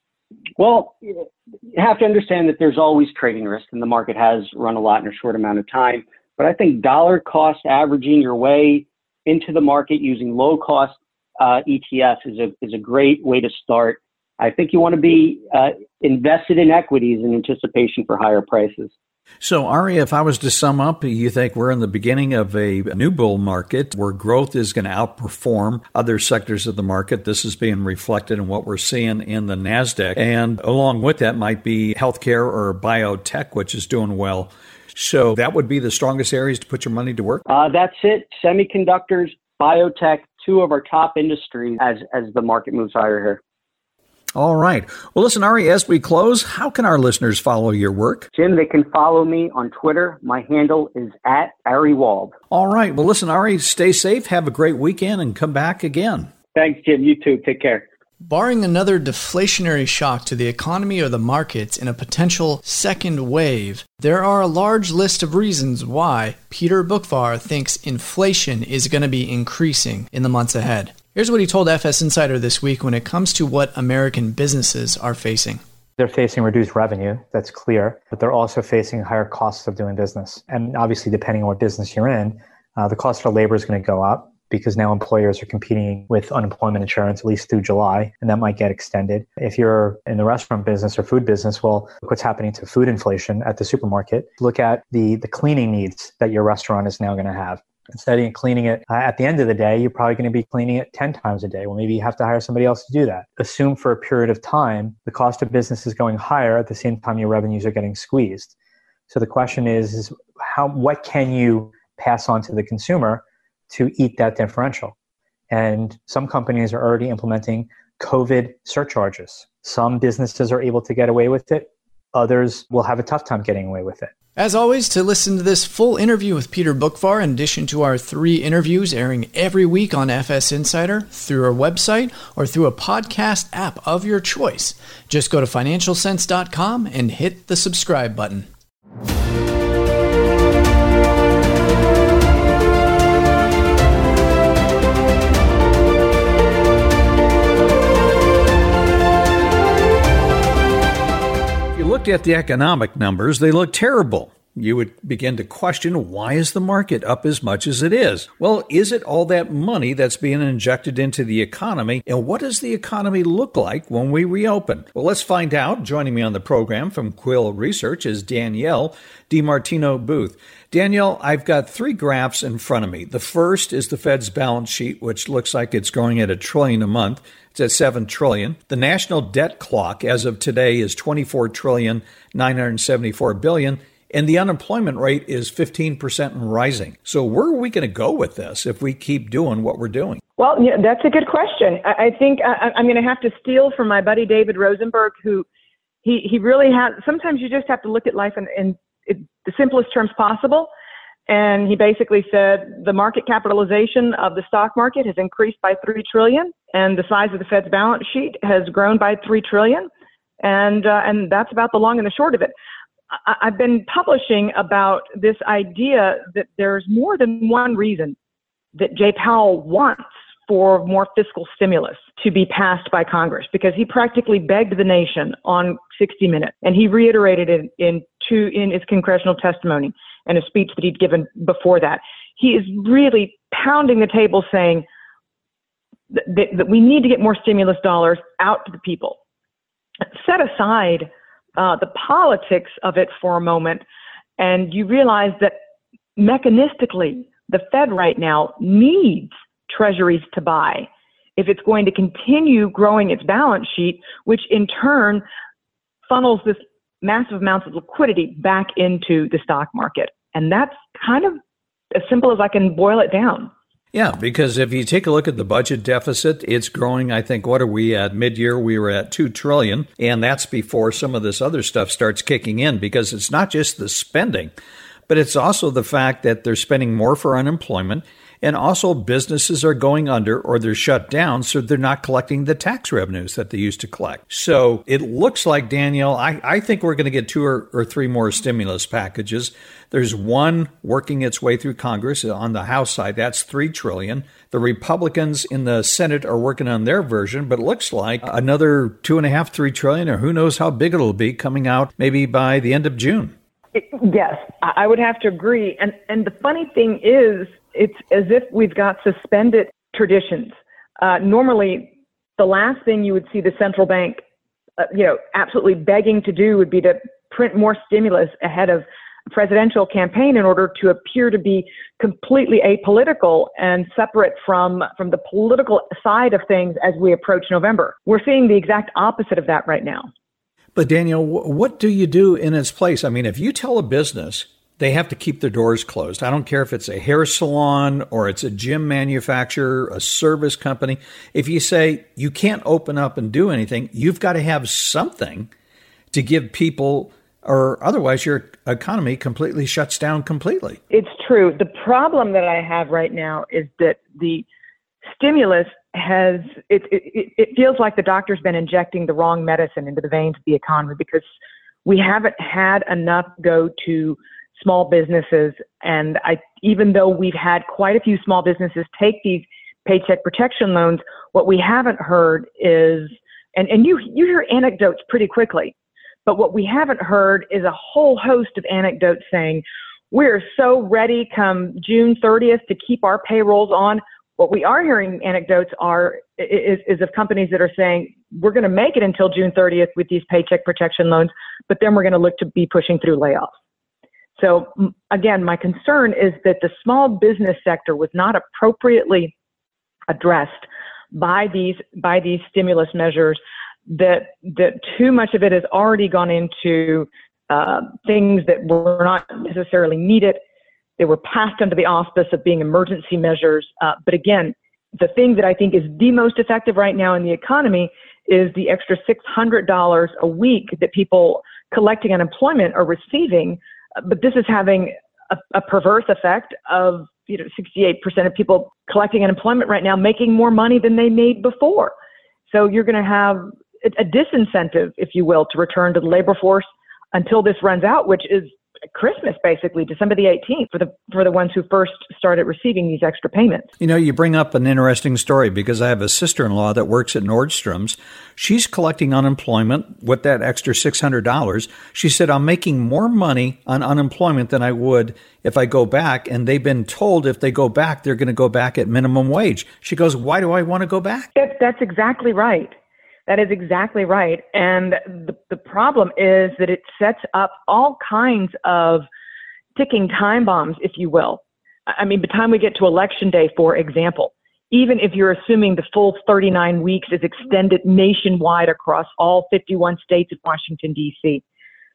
Well, you have to understand that there's always trading risk, and the market has run a lot in a short amount of time. But I think dollar cost averaging your way into the market using low cost uh, E T Fs is a is a great way to start. I think you want to be uh, invested in equities in anticipation for higher prices. So, Ari, if I was to sum up, you think we're in the beginning of a new bull market where growth is going to outperform other sectors of the market. This is being reflected in what we're seeing in the NASDAQ. And along with that might be healthcare or biotech, which is doing well. So that would be the strongest areas to put your money to work? Uh, that's it. Semiconductors, biotech, two of our top industries as, as the market moves higher here. All right. Well, listen, Ari, as we close, how can our listeners follow your work? Jim, they can follow me on Twitter. My handle is at Ari Wald. All right. Well, listen, Ari, stay safe. Have a great weekend and come back again. Thanks, Jim. You too. Take care. Barring another deflationary shock to the economy or the markets in a potential second wave, there are a large list of reasons why Peter Boockvar thinks inflation is going to be increasing in the months ahead. Here's what he told F S Insider this week when it comes to what American businesses are facing. They're facing reduced revenue, that's clear, but they're also facing higher costs of doing business. And obviously, depending on what business you're in, uh, the cost of labor is going to go up because now employers are competing with unemployment insurance at least through July, and that might get extended. If you're in the restaurant business or food business, well, look what's happening to food inflation at the supermarket. Look at the, the cleaning needs that your restaurant is now going to have. Instead of cleaning it uh, at the end of the day, you're probably going to be cleaning it ten times a day. Well, maybe you have to hire somebody else to do that. Assume for a period of time, the cost of business is going higher at the same time your revenues are getting squeezed. So the question is, is how, what can you pass on to the consumer to eat that differential? And some companies are already implementing COVID surcharges. Some businesses are able to get away with it. Others will have a tough time getting away with it. As always, to listen to this full interview with Peter Boockvar, in addition to our three interviews airing every week on F S Insider, through our website, or through a podcast app of your choice, just go to financial sense dot com and hit the subscribe button. Looked at the economic numbers, they look terrible. You would begin to question, why is the market up as much as it is? Well, is it all that money that's being injected into the economy? And what does the economy look like when we reopen? Well, let's find out. Joining me on the program from Quill Research is Danielle DiMartino Booth. Danielle, I've got three graphs in front of me. The first is the Fed's balance sheet, which looks like it's growing at a trillion a month. It's at seven trillion. The national debt clock as of today is twenty-four trillion nine hundred seventy-four billion. And the unemployment rate is fifteen percent and rising. So where are we going to go with this if we keep doing what we're doing? Well, yeah, that's a good question. I, I think I, I'm going to have to steal from my buddy David Rosenberg, who he, he really has. Sometimes you just have to look at life in, in, in the simplest terms possible. And he basically said the market capitalization of the stock market has increased by three trillion dollars, and the size of the Fed's balance sheet has grown by three trillion dollars. And, uh, and that's about the long and the short of it. I've been publishing about this idea that there's more than one reason that Jay Powell wants for more fiscal stimulus to be passed by Congress, because he practically begged the nation on sixty minutes, and he reiterated it in two in his congressional testimony and a speech that he'd given before that. He is really pounding the table saying that, that, that we need to get more stimulus dollars out to the people. Set aside Uh, the politics of it for a moment, and you realize that mechanistically, the Fed right now needs treasuries to buy if it's going to continue growing its balance sheet, which in turn funnels this massive amounts of liquidity back into the stock market. And that's kind of as simple as I can boil it down. Yeah, because if you take a look at the budget deficit, it's growing. I think, what are we at? Mid-year, we were at two trillion dollars, and that's before some of this other stuff starts kicking in, because it's not just the spending, but it's also the fact that they're spending more for unemployment, and also businesses are going under or they're shut down, so they're not collecting the tax revenues that they used to collect. So it looks like, Danielle, I, I think we're going to get two or, or three more stimulus packages. There's one working its way through Congress on the House side. That's three trillion dollars. The Republicans in the Senate are working on their version, but it looks like another two and a half, three trillion, or who knows how big it'll be, coming out maybe by the end of June. Yes, I would have to agree. And and the funny thing is, it's as if we've got suspended traditions. Uh, normally, the last thing you would see the central bank, uh, you know, absolutely begging to do would be to print more stimulus ahead of a presidential campaign in order to appear to be completely apolitical and separate from from the political side of things as we approach November. We're seeing the exact opposite of that right now. But Danielle, what do you do in its place? I mean, if you tell a business they have to keep their doors closed, I don't care if it's a hair salon or it's a gym manufacturer, a service company. If you say you can't open up and do anything, you've got to have something to give people, or otherwise your economy completely shuts down completely. It's true. The problem that I have right now is that the stimulus has, it, it, it feels like the doctor's been injecting the wrong medicine into the veins of the economy, because we haven't had enough go to small businesses. And I, even though we've had quite a few small businesses take these paycheck protection loans, what we haven't heard is, and, and you, you hear anecdotes pretty quickly, but what we haven't heard is a whole host of anecdotes saying, we're so ready come June thirtieth to keep our payrolls on. What we are hearing anecdotes are is, is of companies that are saying, we're going to make it until June thirtieth with these paycheck protection loans, but then we're going to look to be pushing through layoffs. So again, my concern is that the small business sector was not appropriately addressed by these by these stimulus measures, that that too much of it has already gone into uh, things that were not necessarily needed. They were passed under the auspice of being emergency measures. Uh, but again, the thing that I think is the most effective right now in the economy is the extra six hundred dollars a week that people collecting unemployment are receiving. But this is having a, a perverse effect of, you know, sixty-eight percent of people collecting unemployment right now making more money than they made before. So you're going to have a, a disincentive, if you will, to return to the labor force until this runs out, which is Christmas, basically, December the eighteenth, for the for the ones who first started receiving these extra payments. You know, you bring up an interesting story, because I have a sister-in-law that works at Nordstrom's. She's collecting unemployment with that extra six hundred dollars. She said, I'm making more money on unemployment than I would if I go back. And they've been told if they go back, they're going to go back at minimum wage. She goes, why do I want to go back? That, that's exactly right. That is exactly right. And the, the problem is that it sets up all kinds of ticking time bombs, if you will. I mean, by the time we get to Election Day, for example, even if you're assuming the full thirty-nine weeks is extended nationwide across all fifty-one states of Washington, D C,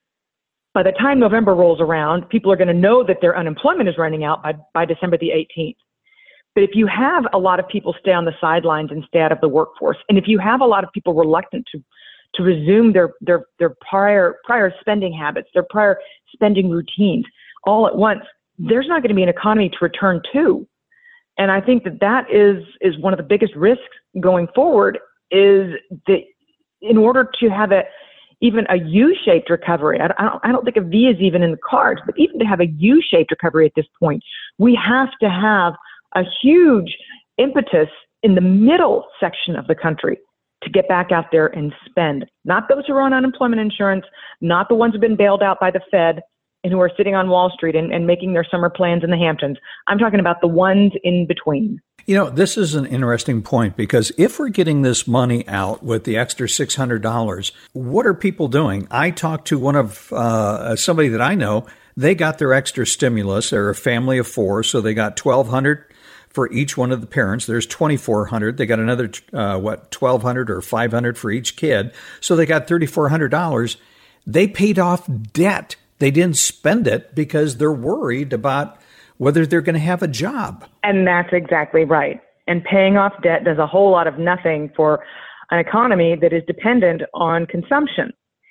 by the time November rolls around, people are going to know that their unemployment is running out by, by December the eighteenth. But if you have a lot of people stay on the sidelines and stay out of the workforce, and if you have a lot of people reluctant to to resume their their their prior prior spending habits, their prior spending routines all at once, there's not going to be an economy to return to. And I think that that is is one of the biggest risks going forward, is that in order to have a even a U-shaped recovery, I don't, I don't think a V is even in the cards, but even to have a U-shaped recovery at this point, we have to have a huge impetus in the middle section of the country to get back out there and spend. Not those who are on unemployment insurance, not the ones who've been bailed out by the Fed and who are sitting on Wall Street and, and making their summer plans in the Hamptons. I'm talking about the ones in between. You know, this is an interesting point, because if we're getting this money out with the extra six hundred dollars, what are people doing? I talked to one of uh, somebody that I know. They got their extra stimulus. They're a family of four, so they got twelve hundred dollars for each one of the parents. There's twenty-four hundred dollars. They got another, uh, what, twelve hundred dollars or five hundred dollars for each kid. So they got thirty-four hundred dollars. They paid off debt. They didn't spend it because they're worried about whether they're going to have a job. And that's exactly right. And paying off debt does a whole lot of nothing for an economy that is dependent on consumption.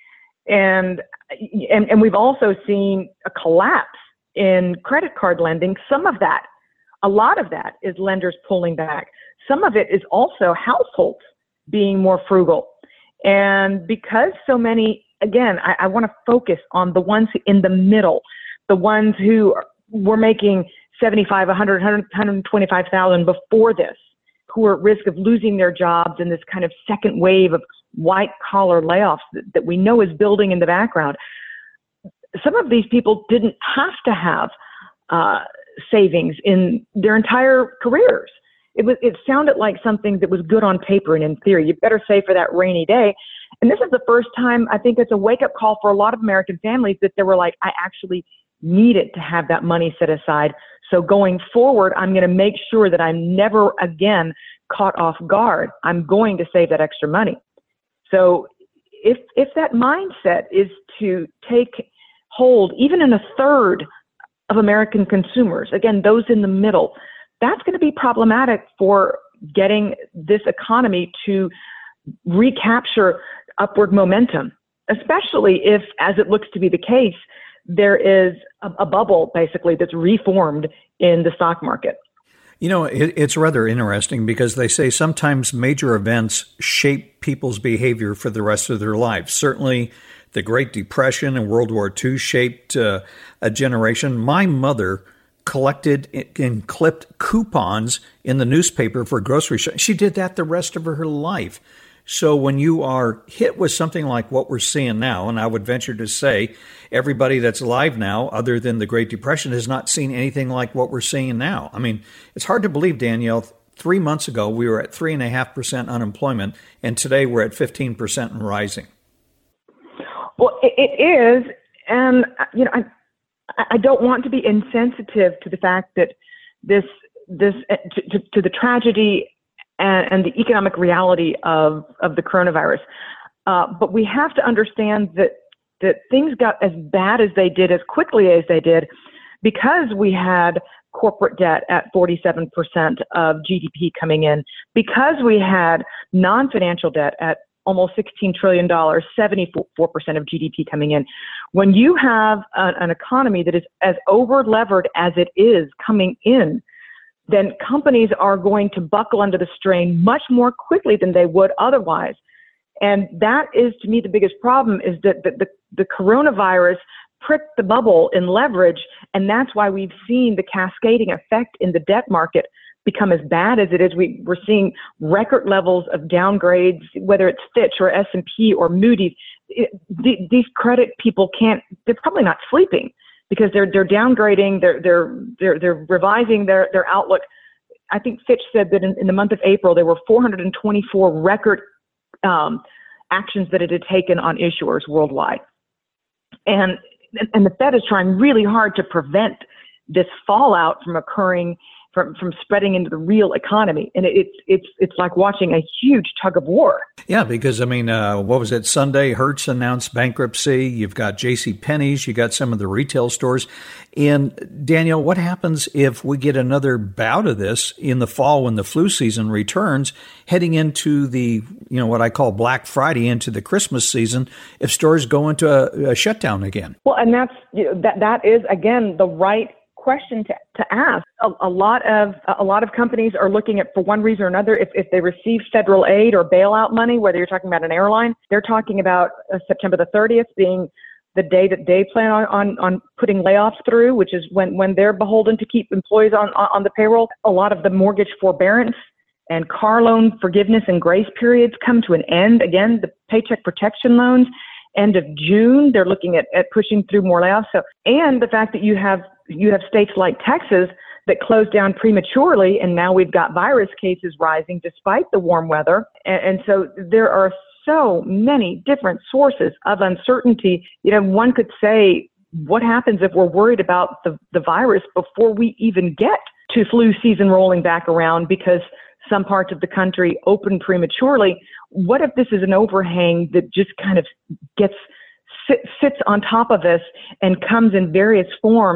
And, and, and we've also seen a collapse in credit card lending. Some of that, a lot of that is lenders pulling back. Some of it is also households being more frugal. And because so many, again, I, I want to focus on the ones in the middle, the ones who were making seventy-five, one hundred, one hundred twenty-five thousand before this, who are at risk of losing their jobs in this kind of second wave of white collar layoffs that, that we know is building in the background. Some of these people didn't have to have uh, savings in their entire careers. It was, it sounded like something that was good on paper and in theory. You better save for that rainy day. And this is the first time I think it's a wake up call for a lot of American families that they were like, I actually needed to have that money set aside. So going forward, I'm going to make sure that I'm never again caught off guard. I'm going to save that extra money. So if, if that mindset is to take hold, even in a third of American consumers, again, those in the middle, that's going to be problematic for getting this economy to recapture upward momentum, especially if, as it looks to be the case, there is a, a bubble basically that's reformed in the stock market. You know, it, it's rather interesting because they say sometimes major events shape people's behavior for the rest of their lives. Certainly, the Great Depression and World War Two shaped uh, a generation. My mother collected and clipped coupons in the newspaper for grocery shopping. She did that the rest of her life. So when you are hit with something like what we're seeing now, and I would venture to say everybody that's alive now, other than the Great Depression, has not seen anything like what we're seeing now. I mean, it's hard to believe, Danielle, three months ago we were at three point five percent unemployment, and today we're at fifteen percent and rising. Well, it is, and, you know, I, I don't want to be insensitive to the fact that this, this to, to, to the tragedy and, and the economic reality of, of the coronavirus. Uh, but we have to understand that, that things got as bad as they did, as quickly as they did, because we had corporate debt at forty-seven percent of G D P coming in, because we had non-financial debt at almost sixteen trillion dollars, seventy-four percent of G D P coming in. When you have a, an economy that is as over-levered as it is coming in, then companies are going to buckle under the strain much more quickly than they would otherwise. And that is, to me, the biggest problem is that the, the, the coronavirus pricked the bubble in leverage, and that's why we've seen the cascading effect in the debt market become as bad as it is. We, we're seeing record levels of downgrades, whether it's Fitch or S and P or Moody's. It, the, these credit people can't, they're probably not sleeping because they're they're downgrading, they're they're they're they're revising their, their outlook. I think Fitch said that in, in the month of April there were four hundred twenty-four record um, actions that it had taken on issuers worldwide. And and the Fed is trying really hard to prevent this fallout from occurring, from, from spreading into the real economy. And it's it's it's like watching a huge tug of war. Yeah, because, I mean, uh, what was it? Sunday, Hertz announced bankruptcy. You've got JCPenney's. You got some of the retail stores. And, Danielle, what happens if we get another bout of this in the fall when the flu season returns, heading into the, you know, what I call Black Friday, into the Christmas season, if stores go into a, a shutdown again? Well, and that's, you know, that that is, again, the right question to, to ask. A, a lot of a lot of companies are looking at, for one reason or another, if, if they receive federal aid or bailout money, whether you're talking about an airline, they're talking about uh, September the thirtieth being the day that they plan on, on, on putting layoffs through, which is when, when they're beholden to keep employees on, on, on the payroll. A lot of the mortgage forbearance and car loan forgiveness and grace periods come to an end. Again, the paycheck protection loans, end of June, they're looking at, at pushing through more layoffs. So, and the fact that you have you have states like Texas that closed down prematurely, and now we've got virus cases rising despite the warm weather. And, and so there are so many different sources of uncertainty. You know, one could say, what happens if we're worried about the, the virus before we even get to flu season rolling back around because some parts of the country open prematurely? What if this is an overhang that just kind of gets sit, sits on top of us and comes in various forms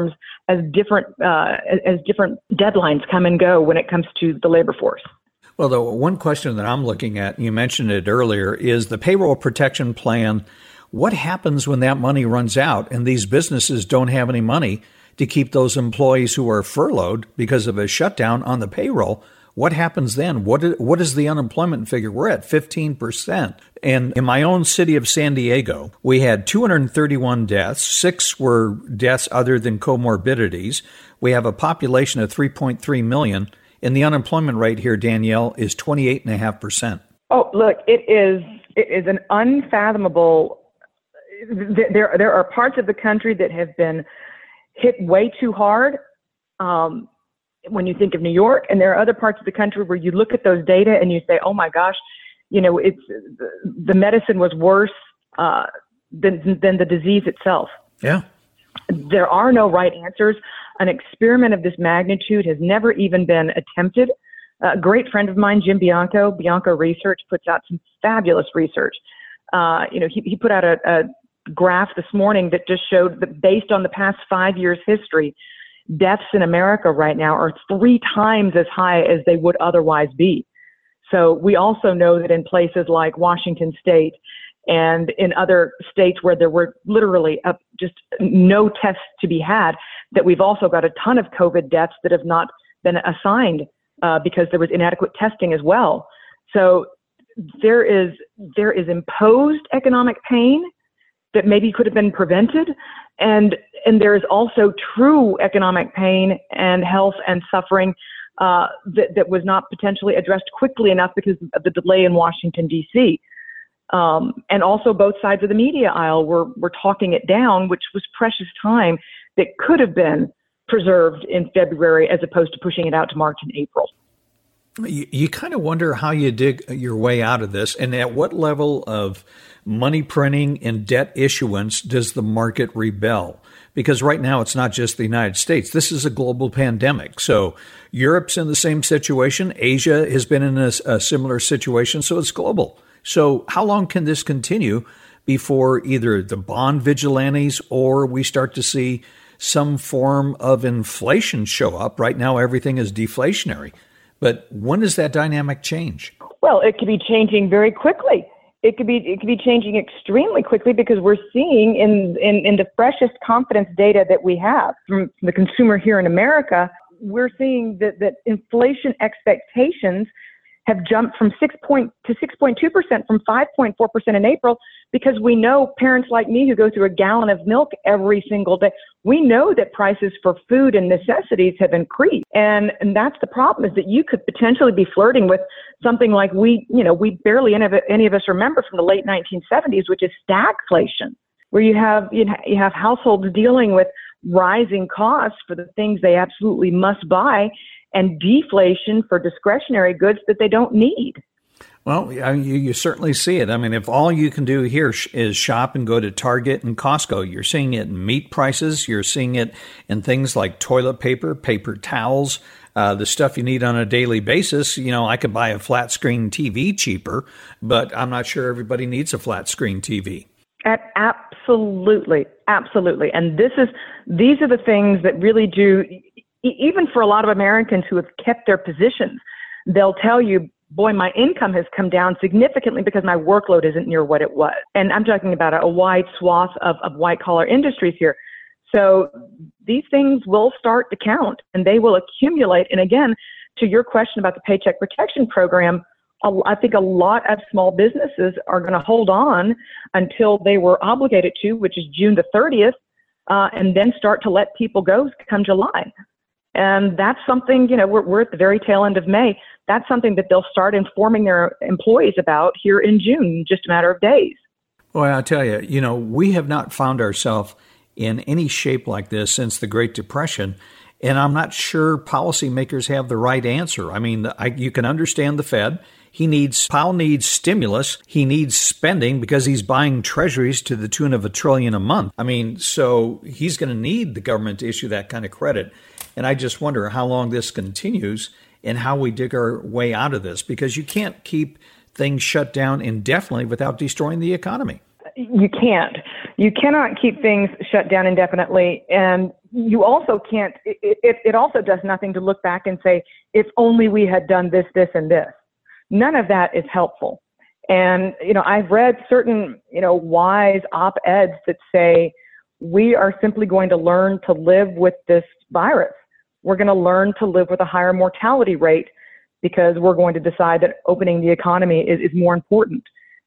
as different uh, as different deadlines come and go when it comes to the labor force. Well, the one question that I'm looking at, you mentioned it earlier, is the payroll protection plan. What happens when that money runs out and these businesses don't have any money to keep those employees who are furloughed because of a shutdown on the payroll? What happens then? What is, what is the unemployment figure? We're at fifteen percent. And in my own city of San Diego, we had two hundred thirty-one deaths. Six were deaths other than comorbidities. We have a population of three point three million. And the unemployment rate here, Danielle, is twenty-eight point five percent. Oh, look, it is it is an unfathomable. There, there are parts of the country that have been hit way too hard. Um, when you think of New York, and there are other parts of the country where you look at those data and you say, oh my gosh, you know, it's the medicine was worse uh, than, than the disease itself. Yeah. There are no right answers. An experiment of this magnitude has never even been attempted. A great friend of mine, Jim Bianco, Bianco Research, puts out some fabulous research. Uh, you know, he, he put out a, a graph this morning that just showed that based on the past five years' history, deaths in America right now are three times as high as they would otherwise be. So we also know that in places like Washington State and in other states where there were literally uh, just no tests to be had, that we've also got a ton of COVID deaths that have not been assigned uh, because there was inadequate testing as well. So there is there is imposed economic pain that maybe could have been prevented. And and there is also true economic pain and health and suffering uh, that, that was not potentially addressed quickly enough because of the delay in Washington, D C. Um, and also both sides of the media aisle were, were talking it down, which was precious time that could have been preserved in February as opposed to pushing it out to March and April. You, you kind of wonder how you dig your way out of this, and at what level of money printing and debt issuance does the market rebel? Because right now it's not just the United States. This is a global pandemic. So Europe's in the same situation. Asia has been in a, a similar situation. So it's global. So how long can this continue before either the bond vigilantes or we start to see some form of inflation show up? Right now, everything is deflationary. But when does that dynamic change? Well, it could be changing very quickly. It could be it could be changing extremely quickly because we're seeing in, in, in the freshest confidence data that we have from the consumer here in America, we're seeing that, that inflation expectations have jumped from six point to six point two percent from five point four percent in April, because we know parents like me who go through a gallon of milk every single day, we know that prices for food and necessities have increased. And, and that's the problem, is that you could potentially be flirting with something like we, you know, we barely any of, it, any of us remember from the late nineteen seventies, which is stagflation, where you have, you know, you have households dealing with rising costs for the things they absolutely must buy, and deflation for discretionary goods that they don't need. Well, you, you certainly see it. I mean, if all you can do here is shop and go to Target and Costco, you're seeing it in meat prices. You're seeing it in things like toilet paper, paper towels, uh, the stuff you need on a daily basis. You know, I could buy a flat screen T V cheaper, but I'm not sure everybody needs a flat screen T V. At absolutely, absolutely. And this is these are the things that really do. Even for a lot of Americans who have kept their positions, they'll tell you, boy, my income has come down significantly because my workload isn't near what it was. And I'm talking about a, a wide swath of, of white-collar industries here. So these things will start to count, and they will accumulate. And again, to your question about the Paycheck Protection Program, I think a lot of small businesses are going to hold on until they were obligated to, which is June the thirtieth, uh, and then start to let people go come July. And that's something, you know, we're, we're at the very tail end of May. That's something that they'll start informing their employees about here in June, in just a matter of days. Well, I'll tell you, you know, we have not found ourselves in any shape like this since the Great Depression. And I'm not sure policymakers have the right answer. I mean, I, you can understand the Fed. He needs, Powell needs stimulus. He needs spending because he's buying treasuries to the tune of a trillion a month. I mean, so he's going to need the government to issue that kind of credit. And I just wonder how long this continues and how we dig our way out of this, because you can't keep things shut down indefinitely without destroying the economy. You can't. You cannot keep things shut down indefinitely. And you also can't, it, it, it also does nothing to look back and say, if only we had done this, this, and this. None of that is helpful. And, you know, I've read certain, you know, wise op-eds that say, we are simply going to learn to live with this virus. We're going to learn to live with a higher mortality rate because we're going to decide that opening the economy is, is more important.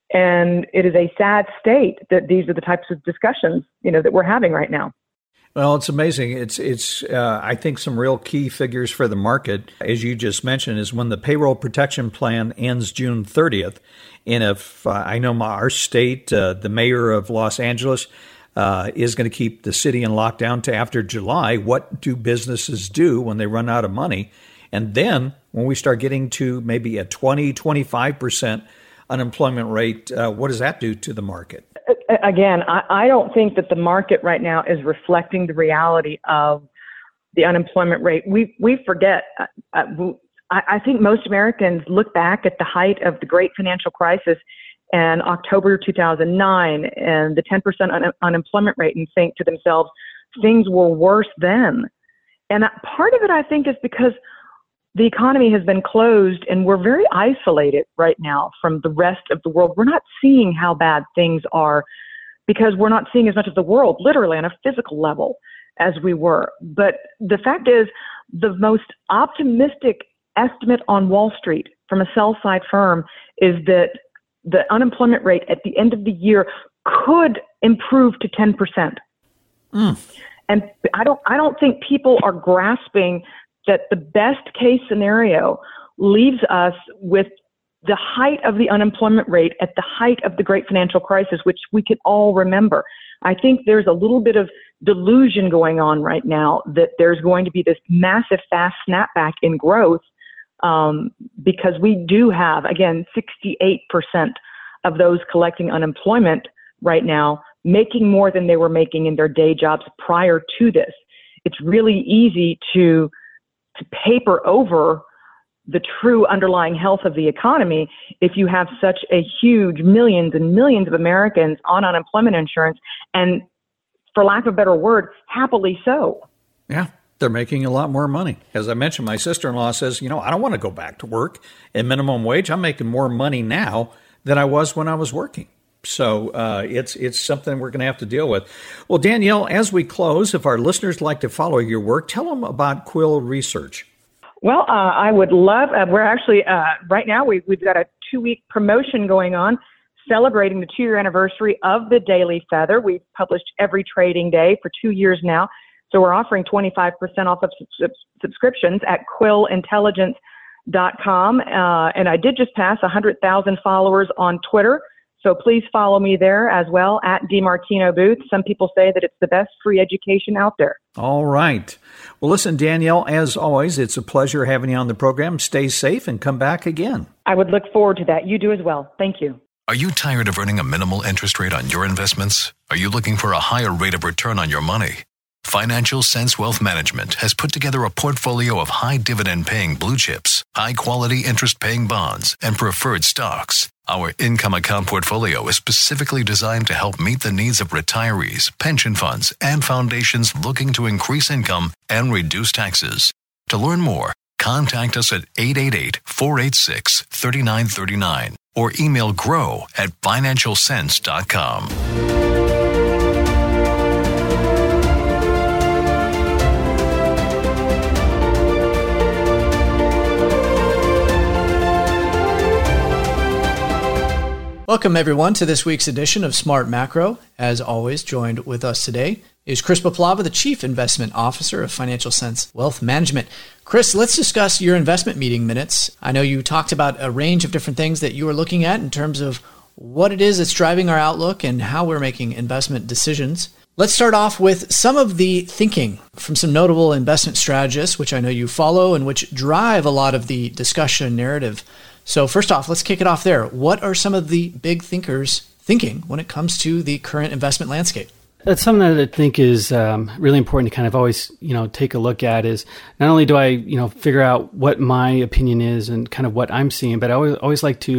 And it is a sad state that these are the types of discussions, you know, that we're having right now. Well, it's amazing. It's, it's. Uh, I think some real key figures for the market, as you just mentioned, is when the payroll protection plan ends June thirtieth. And if uh, I know my, our state, uh, the mayor of Los Angeles uh, is going to keep the city in lockdown to after July, what do businesses do when they run out of money? And then when we start getting to maybe a twenty, twenty-five percent unemployment rate, uh, what does that do to the market? Again, I, I don't think that the market right now is reflecting the reality of the unemployment rate. We we forget. Uh, I, I think most Americans look back at the height of the great financial crisis in October two thousand nine and the ten percent un- unemployment rate and think to themselves, things were worse then. And that part of it, I think, is because the economy has been closed and we're very isolated right now from the rest of the world. We're not seeing how bad things are because we're not seeing as much of the world, literally on a physical level, as we were. But the fact is, the most optimistic estimate on Wall Street from a sell-side firm is that the unemployment rate at the end of the year could improve to ten percent. Mm. And I don't, I don't think people are grasping that the best case scenario leaves us with the height of the unemployment rate at the height of the great financial crisis, which we can all remember. I think there's a little bit of delusion going on right now that there's going to be this massive fast snapback in growth um, because we do have, again, sixty-eight percent of those collecting unemployment right now making more than they were making in their day jobs prior to this. It's really easy to to paper over the true underlying health of the economy if you have such a huge millions and millions of Americans on unemployment insurance, and for lack of a better word, happily so. Yeah, they're making a lot more money. As I mentioned, my sister-in-law says, you know, I don't want to go back to work at minimum wage. I'm making more money now than I was when I was working. So uh, it's it's something we're going to have to deal with. Well, Danielle, as we close, if our listeners like to follow your work, tell them about Quill Research. Well, uh, I would love, uh, we're actually, uh, right now, we, we've got a two-week promotion going on celebrating the two-year anniversary of the Daily Feather. We've published every trading day for two years now. So we're offering twenty-five percent off of sub- subscriptions at quill intelligence dot com. Uh, and I did just pass one hundred thousand followers on Twitter. So please follow me there as well, at DeMartino Booth. Some people say that it's the best free education out there. All right. Well, listen, Danielle, as always, it's a pleasure having you on the program. Stay safe and come back again. I would look forward to that. You do as well. Thank you. Are you tired of earning a minimal interest rate on your investments? Are you looking for a higher rate of return on your money? Financial Sense Wealth Management has put together a portfolio of high dividend-paying blue chips, high-quality interest-paying bonds, and preferred stocks. Our income account portfolio is specifically designed to help meet the needs of retirees, pension funds, and foundations looking to increase income and reduce taxes. To learn more, contact us at eight eight eight, four eight six, three nine three nine or email grow at financial sense dot com. Welcome, everyone, to this week's edition of Smart Macro. As always, joined with us today is Chris Poplava, the Chief Investment Officer of Financial Sense Wealth Management. Chris, let's discuss your investment meeting minutes. I know you talked about a range of different things that you were looking at in terms of what it is that's driving our outlook and how we're making investment decisions. Let's start off with some of the thinking from some notable investment strategists, which I know you follow and which drive a lot of the discussion narrative. So first off, let's kick it off there. What are some of the big thinkers thinking when it comes to the current investment landscape? That's something that I think is um, really important to kind of always, you know, take a look at is not only do I, you know, figure out what my opinion is and kind of what I'm seeing, but I always, always like to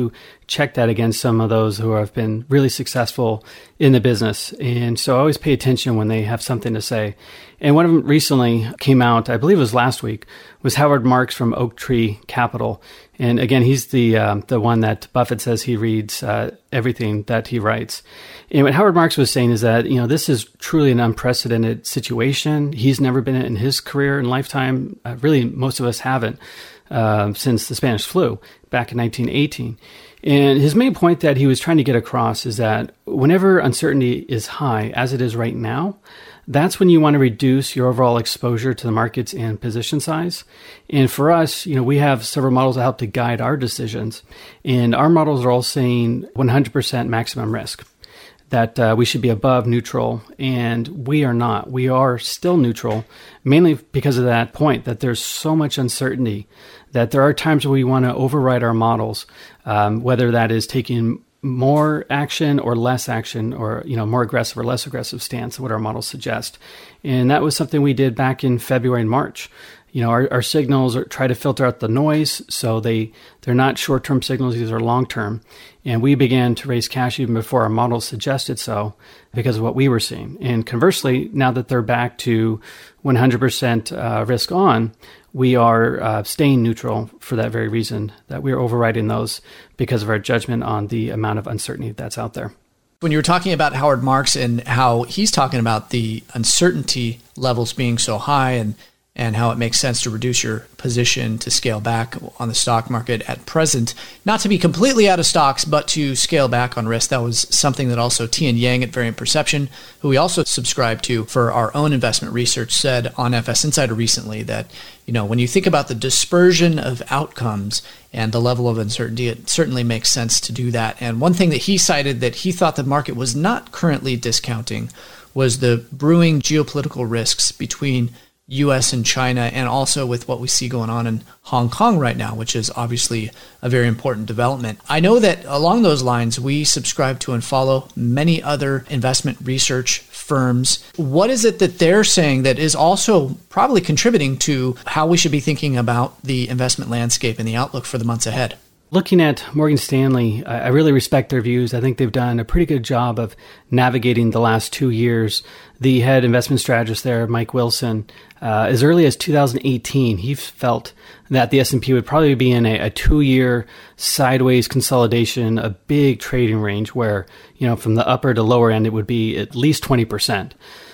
check that against some of those who have been really successful in the business. And so I always pay attention when they have something to say. And one of them recently came out, I believe it was last week, was Howard Marks from Oak Tree Capital. And again, he's the um, the one that Buffett says he reads uh, everything that he writes. And what Howard Marks was saying is that, you know, this is truly an unprecedented situation. He's never been in it in his career and lifetime. Uh, really, most of us haven't uh, since the Spanish flu back in nineteen eighteen. And his main point that he was trying to get across is that whenever uncertainty is high, as it is right now, that's when you want to reduce your overall exposure to the markets and position size. And for us, you know, we have several models that help to guide our decisions. And our models are all saying one hundred percent maximum risk, that uh, we should be above neutral, and we are not. We are still neutral, mainly because of that point that there's so much uncertainty that there are times where we want to override our models, um, whether that is taking more action or less action, or, you know, more aggressive or less aggressive stance, what our models suggest. And that was something we did back in February and March. You know, our, our signals are, try to filter out the noise, so they, they're not short-term signals, these are long-term. And we began to raise cash even before our models suggested so because of what we were seeing. And conversely, now that they're back to one hundred percent uh, risk on, we are uh, staying neutral for that very reason, that we're overriding those because of our judgment on the amount of uncertainty that's out there. When you were talking about Howard Marks and how he's talking about the uncertainty levels being so high and and how it makes sense to reduce your position to scale back on the stock market at present, not to be completely out of stocks, but to scale back on risk. That was something that also Tian Yang at Variant Perception, who we also subscribe to for our own investment research, said on F S Insider recently that, you know, when you think about the dispersion of outcomes and the level of uncertainty, it certainly makes sense to do that. And one thing that he cited that he thought the market was not currently discounting was the brewing geopolitical risks between U S and China, and also with what we see going on in Hong Kong right now, which is obviously a very important development. I know that along those lines, we subscribe to and follow many other investment research firms. What is it that they're saying that is also probably contributing to how we should be thinking about the investment landscape and the outlook for the months ahead? Looking at Morgan Stanley, I really respect their views. I think they've done a pretty good job of navigating the last two years. The head investment strategist there, Mike Wilson, uh, as early as two thousand eighteen, he felt that the S and P would probably be in a, a two-year sideways consolidation, a big trading range where, you know, from the upper to lower end, it would be at least twenty percent.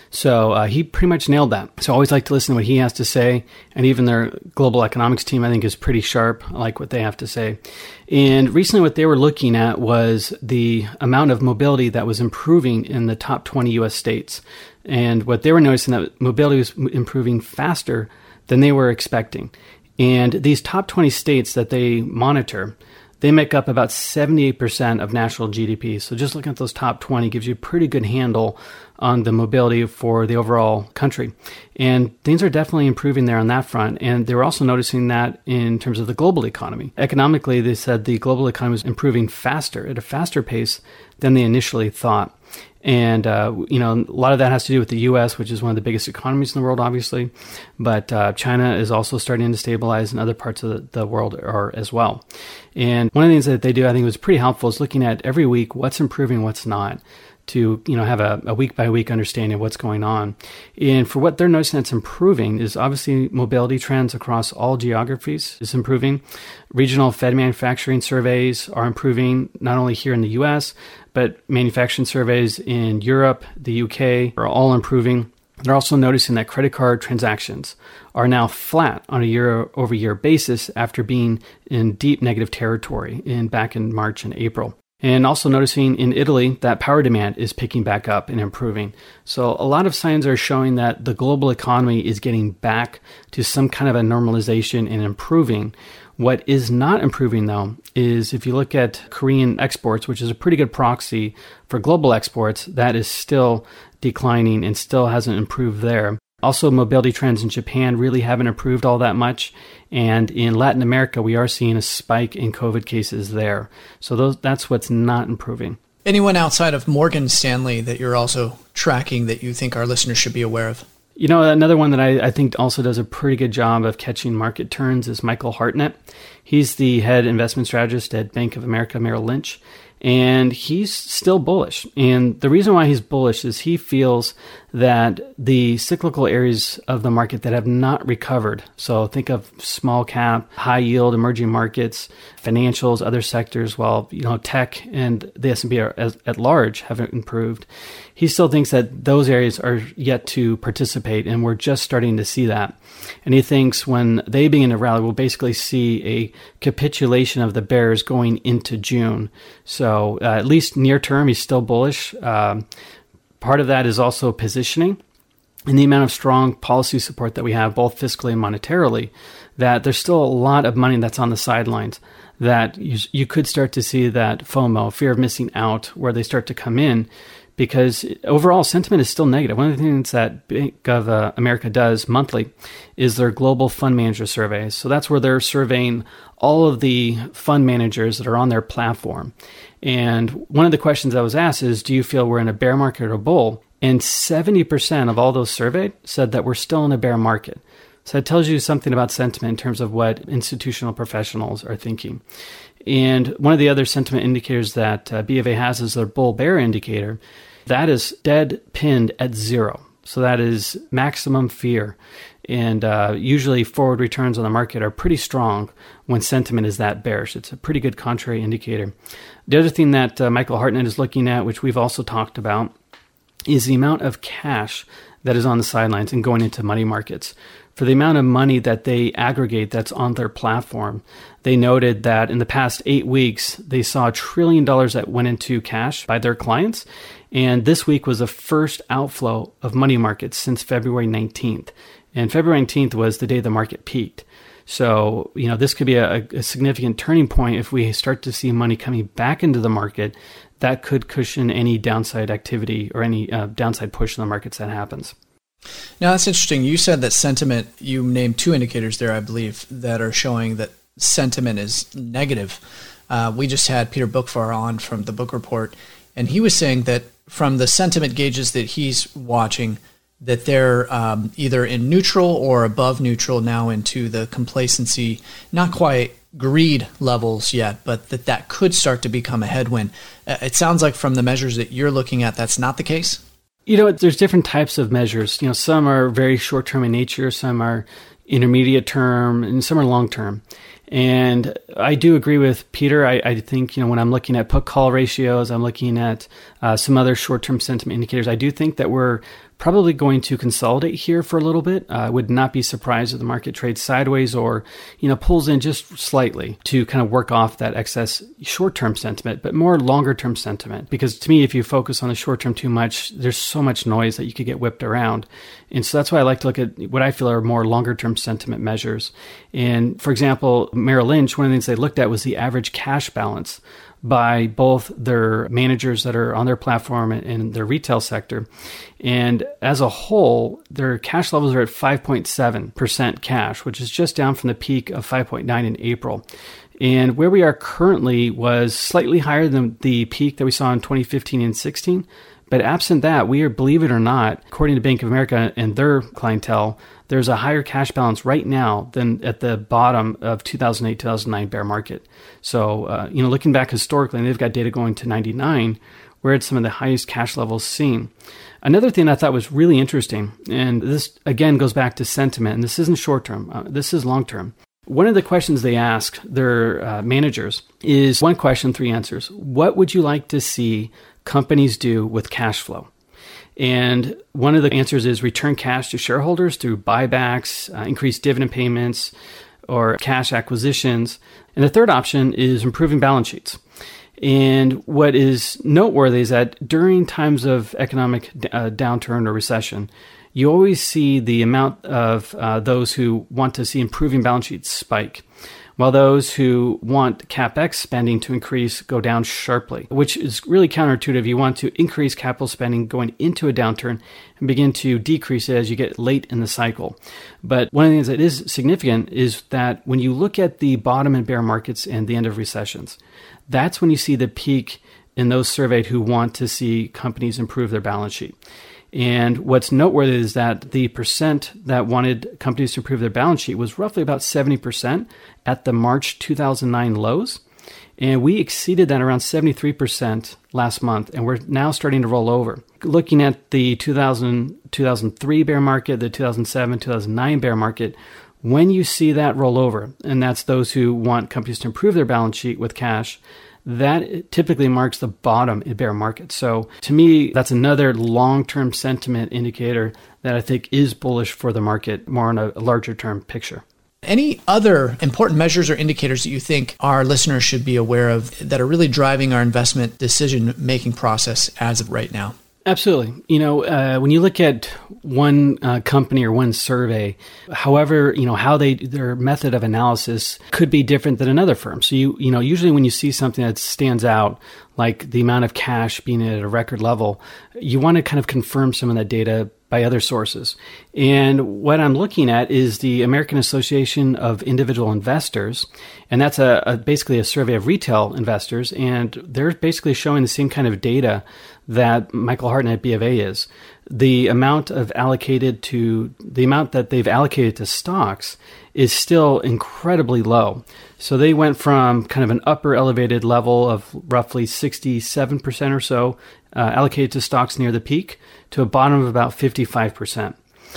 So uh, he pretty much nailed that. So I always like to listen to what he has to say. And even their global economics team, I think, is pretty sharp. I like what they have to say. And recently what they were looking at was the amount of mobility that was improving in the top twenty U S states. And what they were noticing, that mobility was improving faster than they were expecting. And these top twenty states that they monitor, they make up about seventy-eight percent of national G D P. So just looking at those top twenty gives you a pretty good handle on the mobility for the overall country. And things are definitely improving there on that front. And they were also noticing that in terms of the global economy. Economically, they said the global economy was improving faster, at a faster pace than they initially thought. And, uh, you know, a lot of that has to do with the U S, which is one of the biggest economies in the world, obviously. But uh, China is also starting to stabilize, and other parts of the, the world are as well. And one of the things that they do, I think, was pretty helpful, is looking at every week what's improving, what's not, to, you know, have a, a week-by-week understanding of what's going on. And for what they're noticing that's improving is obviously mobility trends across all geographies is improving. Regional Fed manufacturing surveys are improving, not only here in the U S, but manufacturing surveys in Europe, the U K are all improving. They're also noticing that credit card transactions are now flat on a year-over-year basis after being in deep negative territory in back in March and April. And also noticing in Italy that power demand is picking back up and improving. So a lot of signs are showing that the global economy is getting back to some kind of a normalization and improving. What is not improving, though, is if you look at Korean exports, which is a pretty good proxy for global exports, that is still declining and still hasn't improved there. Also, mobility trends in Japan really haven't improved all that much. And in Latin America, we are seeing a spike in COVID cases there. So those, that's what's not improving. Anyone outside of Morgan Stanley that you're also tracking that you think our listeners should be aware of? You know, another one that I, I think also does a pretty good job of catching market turns is Michael Hartnett. He's the head investment strategist at Bank of America Merrill Lynch, and he's still bullish. And the reason why he's bullish is he feels that the cyclical areas of the market that have not recovered, so think of small cap, high yield, emerging markets, financials, other sectors, while you know tech and the S and P are, as, at large have improved, he still thinks that those areas are yet to participate, and we're just starting to see that. And he thinks when they begin to rally, we'll basically see a capitulation of the bears going into June. So uh, at least near term, he's still bullish. Um, part of that is also positioning and the amount of strong policy support that we have, both fiscally and monetarily, that there's still a lot of money that's on the sidelines, that you, you could start to see that FOMO, fear of missing out, where they start to come in, because overall sentiment is still negative. One of the things that Bank of uh, America does monthly is their global fund manager surveys. So that's where they're surveying all of the fund managers that are on their platform. And one of the questions I was asked is, do you feel we're in a bear market or a bull? And seventy percent of all those surveyed said that we're still in a bear market. So it tells you something about sentiment in terms of what institutional professionals are thinking. And one of the other sentiment indicators that uh, B of A has is their bull bear indicator. That is dead pinned at zero. So that is maximum fear. And uh, usually forward returns on the market are pretty strong when sentiment is that bearish. It's a pretty good contrary indicator. The other thing that uh, Michael Hartnett is looking at, which we've also talked about, is the amount of cash that is on the sidelines and going into money markets. For the amount of money that they aggregate that's on their platform, they noted that in the past eight weeks, they saw a trillion dollars that went into cash by their clients. And this week was the first outflow of money markets since February nineteenth. And February nineteenth was the day the market peaked. So, you know, this could be a, a significant turning point if we start to see money coming back into the market. That could cushion any downside activity or any uh, downside push in the markets that happens. Now, that's interesting. You said that sentiment, you named two indicators there, I believe, that are showing that sentiment is negative. Uh, we just had Peter Bookvar on from the Book Report, and he was saying that from the sentiment gauges that he's watching, that they're um, either in neutral or above neutral now into the complacency, not quite greed levels yet, but that that could start to become a headwind. Uh, it sounds like from the measures that you're looking at, that's not the case. You know, there's different types of measures. You know, some are very short-term in nature, some are intermediate term, and some are long-term. And I do agree with Peter. I, I think, you know, when I'm looking at put-call ratios, I'm looking at uh, some other short-term sentiment indicators, I do think that we're probably going to consolidate here for a little bit. I uh, would not be surprised if the market trades sideways or, you know, pulls in just slightly to kind of work off that excess short-term sentiment, but more longer-term sentiment. Because to me, if you focus on the short-term too much, there's so much noise that you could get whipped around. And so that's why I like to look at what I feel are more longer-term sentiment measures. And for example, Merrill Lynch, one of the things they looked at was the average cash balance by both their managers that are on their platform and their retail sector. And as a whole, their cash levels are at five point seven percent cash, which is just down from the peak of five point nine in April. And where we are currently was slightly higher than the peak that we saw in twenty fifteen and sixteen. But absent that, we are, believe it or not, according to Bank of America and their clientele, there's a higher cash balance right now than at the bottom of two thousand eight, two thousand nine bear market. So, uh, you know, looking back historically, and they've got data going to ninety-nine, we're at some of the highest cash levels seen. Another thing I thought was really interesting, and this again goes back to sentiment, and this isn't short term, uh, this is long term. One of the questions they ask their uh, managers is one question, three answers. What would you like to see companies do with cash flow? And one of the answers is return cash to shareholders through buybacks, uh, increased dividend payments, or cash acquisitions. And the third option is improving balance sheets. And what is noteworthy is that during times of economic uh, downturn or recession, you always see the amount of uh, those who want to see improving balance sheets spike, while those who want CapEx spending to increase go down sharply, which is really counterintuitive. You want to increase capital spending going into a downturn and begin to decrease it as you get late in the cycle. But one of the things that is significant is that when you look at the bottom and bear markets and the end of recessions, that's when you see the peak in those surveyed who want to see companies improve their balance sheet. And what's noteworthy is that the percent that wanted companies to improve their balance sheet was roughly about seventy percent at the March two thousand nine lows. And we exceeded that around seventy-three percent last month, and we're now starting to roll over. Looking at the two thousand, two thousand three bear market, the two thousand seven, two thousand nine bear market, when you see that roll over, and that's those who want companies to improve their balance sheet with cash, that typically marks the bottom in bear market. So to me, that's another long-term sentiment indicator that I think is bullish for the market, more on a larger term picture. Any other important measures or indicators that you think our listeners should be aware of that are really driving our investment decision-making process as of right now? Absolutely. You know, uh, when you look at one uh, company or one survey, however, you know, how they, their method of analysis could be different than another firm. So you, you know, usually when you see something that stands out, like the amount of cash being at a record level, you want to kind of confirm some of that data by other sources. And what I'm looking at is the American Association of Individual Investors. And that's a, a basically a survey of retail investors. And they're basically showing the same kind of data that Michael Hartnett at B of A is. The amount of allocated to the amount that they've allocated to stocks is still incredibly low. So they went from kind of an upper elevated level of roughly sixty-seven percent or so uh, allocated to stocks near the peak to a bottom of about fifty-five percent.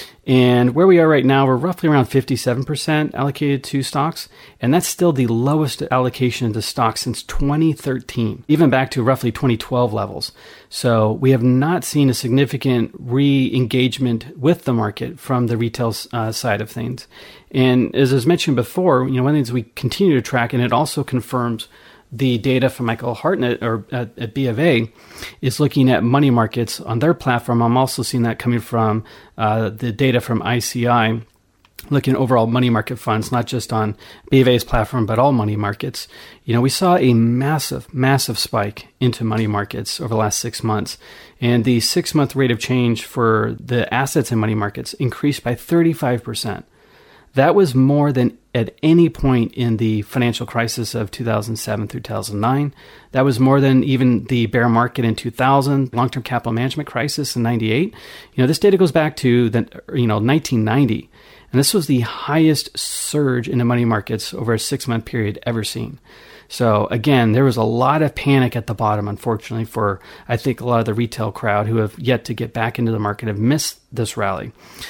And where we are right now, we're roughly around fifty-seven percent allocated to stocks. And that's still the lowest allocation to stocks since twenty thirteen, even back to roughly twenty twelve levels. So we have not seen a significant re-engagement with the market from the retail uh, side of things. And as I was mentioned before, you know, one of the things we continue to track, and it also confirms the data from Michael Hartnett or at, at B of A, is looking at money markets on their platform. I'm also seeing that coming from uh, the data from I C I, looking at overall money market funds, not just on B of A's platform, but all money markets. You know, we saw a massive, massive spike into money markets over the last six months. And the six-month rate of change for the assets in money markets increased by thirty-five percent. That was more than at any point in the financial crisis of two thousand seven through two thousand nine. That was more than even the bear market in two thousand, long-term capital management crisis in ninety-eight. You know, this data goes back to the, you know, nineteen ninety. And this was the highest surge in the money markets over a six-month period ever seen. So again, there was a lot of panic at the bottom, unfortunately, for I think a lot of the retail crowd who have yet to get back into the market have missed this rally.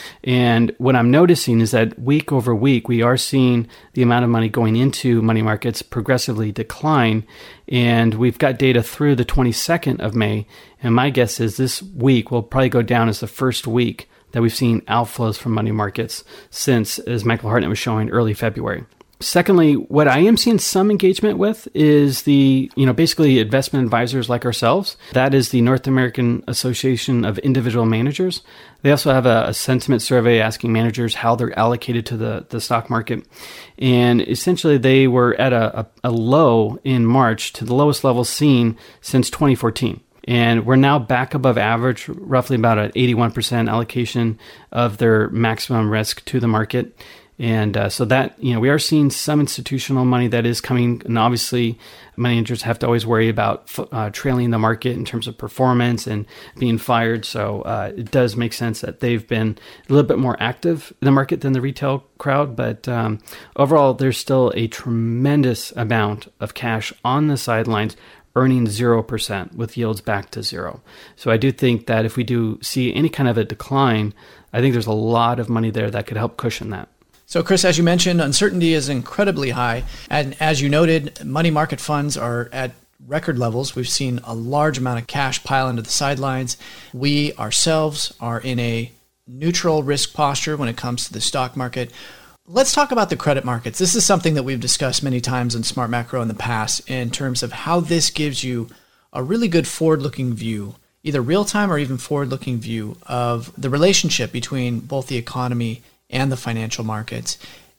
And what I'm noticing is that week over week, we are seeing the amount of money going into money markets progressively decline. And we've got data through the twenty-second of May. And my guess is this week will probably go down as the first week that we've seen outflows from money markets since, as Michael Hartnett was showing, early February. Secondly, what I am seeing some engagement with is the, you know, basically investment advisors like ourselves. That is the North American Association of Individual Managers. They also have a, a sentiment survey asking managers how they're allocated to the, the stock market. And essentially they were at a, a, a low in March to the lowest level seen since twenty fourteen. And we're now back above average, roughly about an eighty-one percent allocation of their maximum risk to the market. And uh, so that, you know, we are seeing some institutional money that is coming. And obviously, managers have to always worry about uh, trailing the market in terms of performance and being fired. So uh, it does make sense that they've been a little bit more active in the market than the retail crowd. But um, overall, there's still a tremendous amount of cash on the sidelines, earning zero percent with yields back to zero. So I do think that if we do see any kind of a decline, I think there's a lot of money there that could help cushion that. So, Chris, as you mentioned, uncertainty is incredibly high. And as you noted, money market funds are at record levels. We've seen a large amount of cash pile into the sidelines. We ourselves are in a neutral risk posture when it comes to the stock market. Let's talk about the credit markets. This is something that we've discussed many times in Smart Macro in the past in terms of how this gives you a really good forward-looking view, either real-time or even forward-looking view of the relationship between both the economy and the financial markets.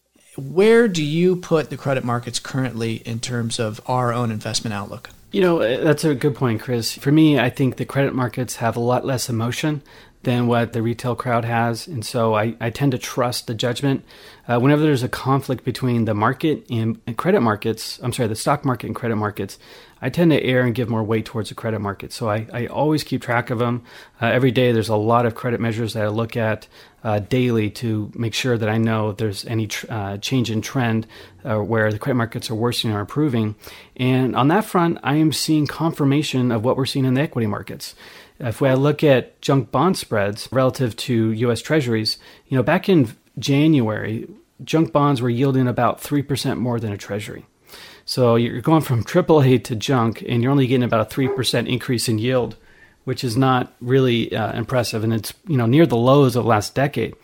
Where do you put the credit markets currently in terms of our own investment outlook? You know, that's a good point, Chris. For me, I think the credit markets have a lot less emotion than what the retail crowd has. And so I, I tend to trust the judgment. Uh, whenever there's a conflict between the market and, and credit markets, I'm sorry, the stock market and credit markets, I tend to err and give more weight towards the credit market. So I, I always keep track of them. Uh, every day there's a lot of credit measures that I look at uh, daily to make sure that I know if there's any tr- uh, change in trend uh, where the credit markets are worsening or improving. And on that front, I am seeing confirmation of what we're seeing in the equity markets. If we look at junk bond spreads relative to U S Treasuries, you know, back in January, junk bonds were yielding about three percent more than a Treasury. So you're going from triple A to junk, and you're only getting about a three percent increase in yield, which is not really uh, impressive. And it's, you know, near the lows of the last decade.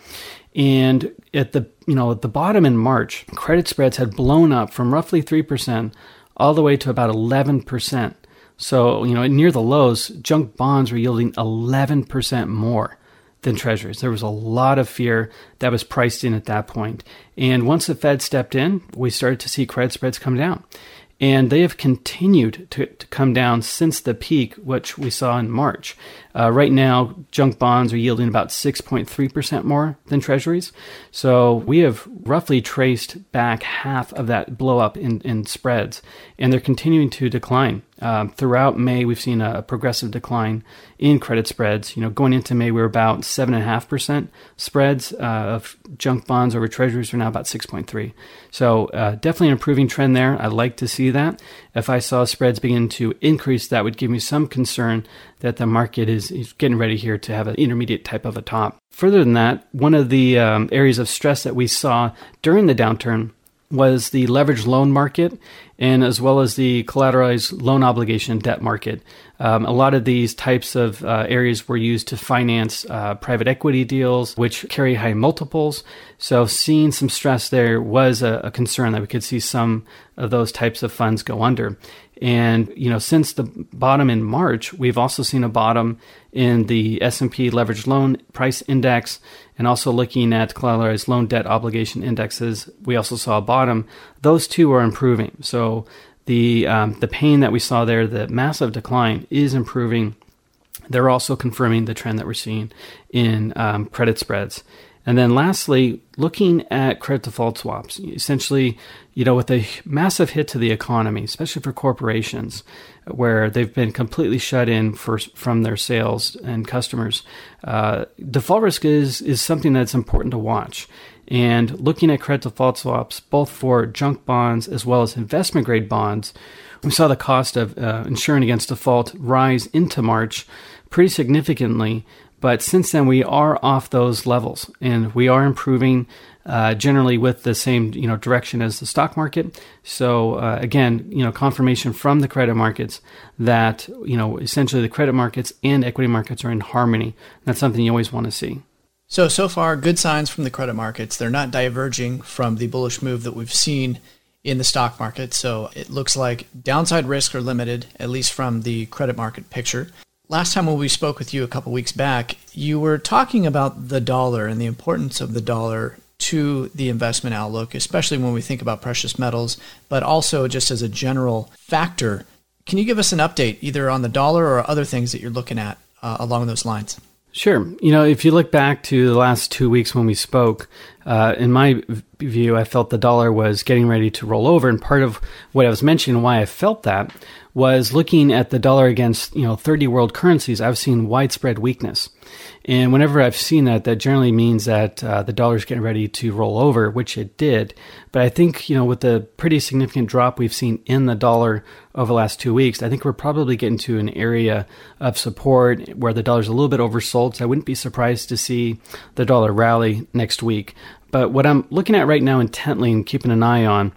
And at the, you know, at the bottom in March, credit spreads had blown up from roughly three percent all the way to about eleven percent. So, you know, near the lows, junk bonds were yielding eleven percent more than treasuries. There was a lot of fear that was priced in at that point. And once the Fed stepped in, we started to see credit spreads come down. And they have continued to, to come down since the peak, which we saw in March. Uh, right now, junk bonds are yielding about six point three percent more than treasuries. So we have roughly traced back half of that blow up in, in spreads, and they're continuing to decline. Um, throughout May, we've seen a, a progressive decline in credit spreads. You know, going into May, we were about seven point five percent spreads uh, of junk bonds over treasuries are now about six point three. So uh, definitely an improving trend there. I'd like to see that. If I saw spreads begin to increase, that would give me some concern that the market is, is getting ready here to have an intermediate type of a top. Further than that, one of the um, areas of stress that we saw during the downturn was the leveraged loan market, and as well as the collateralized loan obligation debt market. Um, a lot of these types of uh, areas were used to finance uh, private equity deals, which carry high multiples. So seeing some stress there was a, a concern that we could see some of those types of funds go under. And, you know, since the bottom in March, we've also seen a bottom in the S and P leveraged loan price index, and also looking at collateralized loan debt obligation indexes, we also saw a bottom. Those two are improving. So the um, the pain that we saw there, the massive decline, is improving. They're also confirming the trend that we're seeing in um, credit spreads. And then lastly, looking at credit default swaps, essentially, you know, with a massive hit to the economy, especially for corporations, where they've been completely shut in for, from their sales and customers, uh, default risk is, is something that's important to watch. And looking at credit default swaps, both for junk bonds as well as investment grade bonds, we saw the cost of uh, insuring against default rise into March pretty significantly. But since then, we are off those levels, and we are improving uh, generally with the same, you know, direction as the stock market. So uh, again, you know, confirmation from the credit markets that, you know, essentially the credit markets and equity markets are in harmony. That's something you always want to see. So, so far, good signs from the credit markets. They're not diverging from the bullish move that we've seen in the stock market. So it looks like downside risks are limited, at least from the credit market picture. Last time when we spoke with you a couple weeks back, you were talking about the dollar and the importance of the dollar to the investment outlook, especially when we think about precious metals, but also just as a general factor. Can you give us an update either on the dollar or other things that you're looking at uh, along those lines? Sure. You know, if you look back to the last two weeks when we spoke, uh, in my view, I felt the dollar was getting ready to roll over. And part of what I was mentioning, why I felt that, was looking at the dollar against, you know, thirty world currencies. I've seen widespread weakness. And whenever I've seen that, that generally means that uh, the dollar's getting ready to roll over, which it did. But I think, you know, with the pretty significant drop we've seen in the dollar over the last two weeks, I think we're probably getting to an area of support where the dollar's a little bit oversold. So I wouldn't be surprised to see the dollar rally next week. But what I'm looking at right now intently and keeping an eye on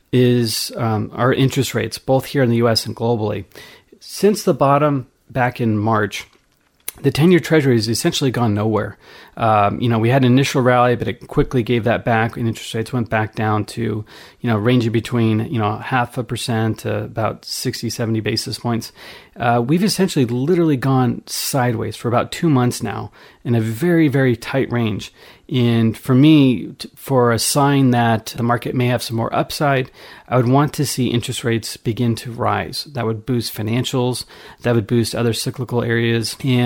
is um, our interest rates, both here in the U S and globally. Since the bottom back in March, the ten-year Treasury has essentially gone nowhere. Um, you know, we had an initial rally, but it quickly gave that back, and interest rates went back down to, you know, ranging between, you know, half a percent to about sixty, seventy basis points. Uh, we've essentially literally gone sideways for about two months now in a very, very tight range. And for me, for a sign that the market may have some more upside, I would want to see interest rates begin to rise. That would boost financials. That would boost other cyclical areas. And if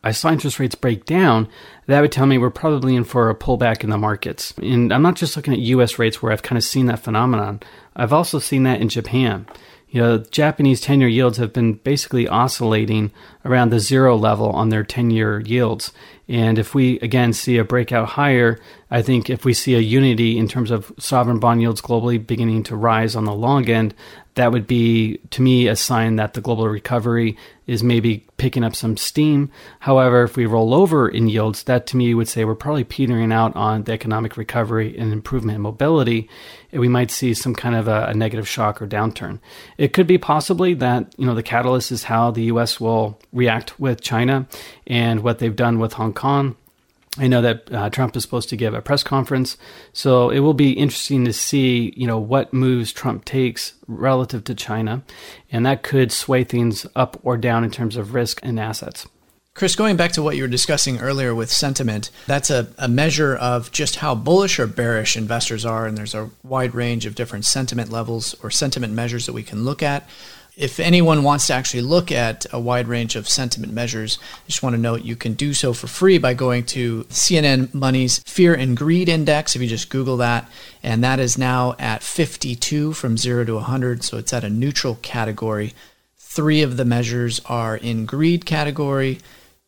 I saw interest rates break down, that would tell me we're probably in for a pullback in the markets. And I'm not just looking at U S rates where I've kind of seen that phenomenon. I've also seen that in Japan. You know, Japanese ten-year yields have been basically oscillating around the zero level on their ten-year yields. And if we, again, see a breakout higher, I think if we see a unity in terms of sovereign bond yields globally beginning to rise on the long end, that would be, to me, a sign that the global recovery is maybe picking up some steam. However, if we roll over in yields, that to me would say we're probably petering out on the economic recovery and improvement in mobility, and we might see some kind of a, a negative shock or downturn. It could be possibly that, you know, the catalyst is how the U S will react with China and what they've done with Hong Kong. I know that uh, Trump is supposed to give a press conference, so it will be interesting to see, you know, what moves Trump takes relative to China, and that could sway things up or down in terms of risk and assets. Chris, going back to what you were discussing earlier with sentiment, that's a, a measure of just how bullish or bearish investors are, and there's a wide range of different sentiment levels or sentiment measures that we can look at. If anyone wants to actually look at a wide range of sentiment measures, I just want to note you can do so for free by going to C N N Money's Fear and Greed Index, if you just Google that, and that is now at fifty-two from zero to one hundred, so it's at a neutral category. Three of the measures are in greed category,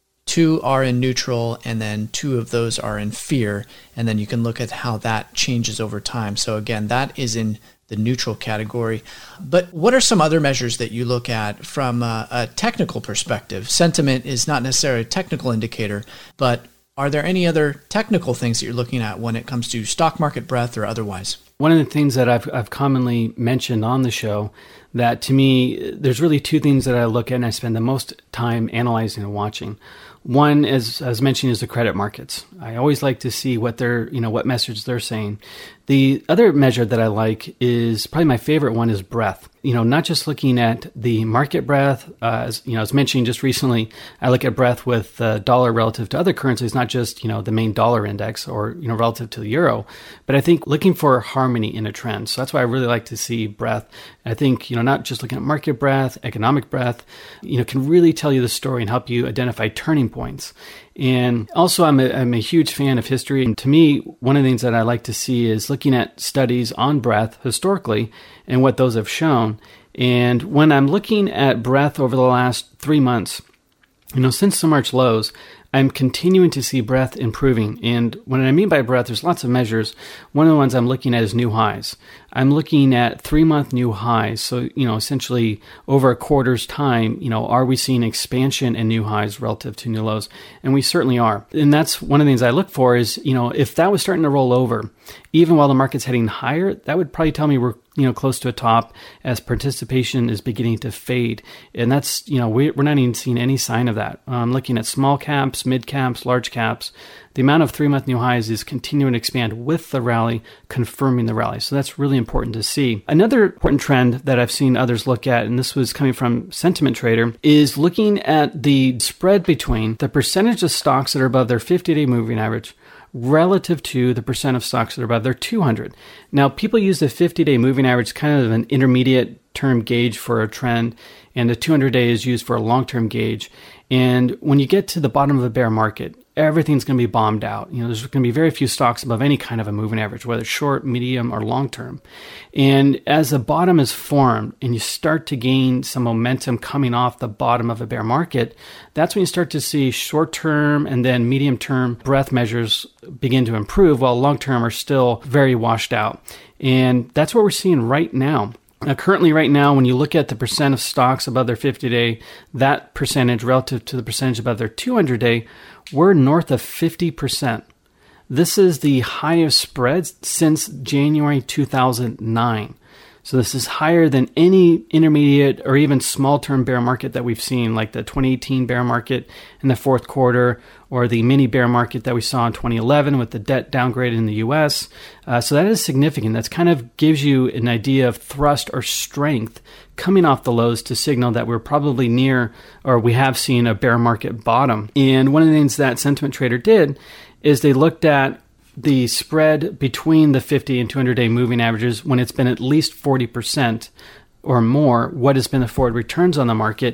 two are in neutral, and then two of those are in fear, and then you can look at how that changes over time. So again, that is in the neutral category. But what are some other measures that you look at from a, a technical perspective? Sentiment is not necessarily a technical indicator, but are there any other technical things that you're looking at when it comes to stock market breadth or otherwise? One of the things that I've, I've commonly mentioned on the show that to me, there's really two things that I look at and I spend the most time analyzing and watching. One, as as mentioned, is the credit markets. I always like to see what they're, you know, what message they're saying. The other measure that I like is probably my favorite one is breadth. You know, not just looking at the market breadth, uh, as you know, as mentioned just recently, I look at breadth with the dollar relative to other currencies, not just, you know, the main dollar index or, you know, relative to the euro, but I think looking for harmony in a trend. So that's why I really like to see breadth. I think, you know, not just looking at market breadth, economic breadth, you know, can really tell you the story and help you identify turning points. And also, I'm a, I'm a huge fan of history. And to me, one of the things that I like to see is looking at studies on breadth historically and what those have shown. And when I'm looking at breadth over the last three months, you know, since the March lows, I'm continuing to see breadth improving. And what I mean by breadth, there's lots of measures. One of the ones I'm looking at is new highs. I'm looking at three-month new highs. So, you know, essentially over a quarter's time, you know, are we seeing expansion in new highs relative to new lows? And we certainly are. And that's one of the things I look for is, you know, if that was starting to roll over, even while the market's heading higher, that would probably tell me we're, you know, close to a top as participation is beginning to fade. And that's, you know, we, we're not even seeing any sign of that. I'm looking at small caps, mid caps, large caps. The amount of three-month new highs is continuing to expand with the rally, confirming the rally. So that's really important to see. Another important trend that I've seen others look at, and this was coming from Sentiment Trader, is looking at the spread between the percentage of stocks that are above their fifty-day moving average relative to the percent of stocks that are above their two hundred. Now, people use the fifty-day moving average kind of an intermediate term gauge for a trend, and the two hundred day is used for a long-term gauge. And when you get to the bottom of a bear market, everything's going to be bombed out. You know, there's going to be very few stocks above any kind of a moving average, whether it's short, medium, or long-term. And as the bottom is formed and you start to gain some momentum coming off the bottom of a bear market, that's when you start to see short-term and then medium-term breadth measures begin to improve, while long-term are still very washed out. And that's what we're seeing right now. Now, currently, right now, when you look at the percent of stocks above their fifty-day, that percentage relative to the percentage above their two hundred day, we're north of fifty percent. This is the highest spreads since January two thousand nine. So this is higher than any intermediate or even small-term bear market that we've seen, like the twenty eighteen bear market in the fourth quarter, or the mini bear market that we saw in twenty eleven with the debt downgrade in the U S. Uh, so that is significant. That kind of gives you an idea of thrust or strength coming off the lows to signal that we're probably near, or we have seen a bear market bottom. And one of the things that Sentiment Trader did is they looked at the spread between the fifty and two hundred day moving averages when it's been at least forty percent or more, what has been the forward returns on the market.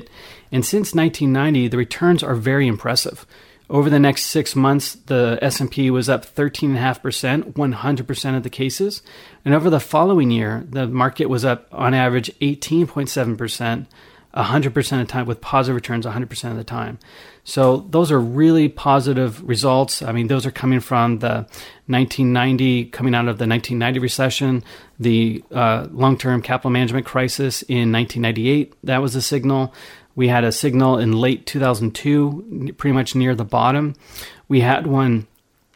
And since nineteen ninety, the returns are very impressive. Over the next six months, the S and P was up thirteen point five percent, one hundred percent of the cases. And over the following year, the market was up on average eighteen point seven percent, one hundred percent of the time, with positive returns one hundred percent of the time. So those are really positive results. I mean, those are coming from the nineteen ninety, coming out of the nineteen ninety recession, the uh, long-term capital management crisis in nineteen ninety-eight. That was a signal. We had a signal in late two thousand two, pretty much near the bottom. We had one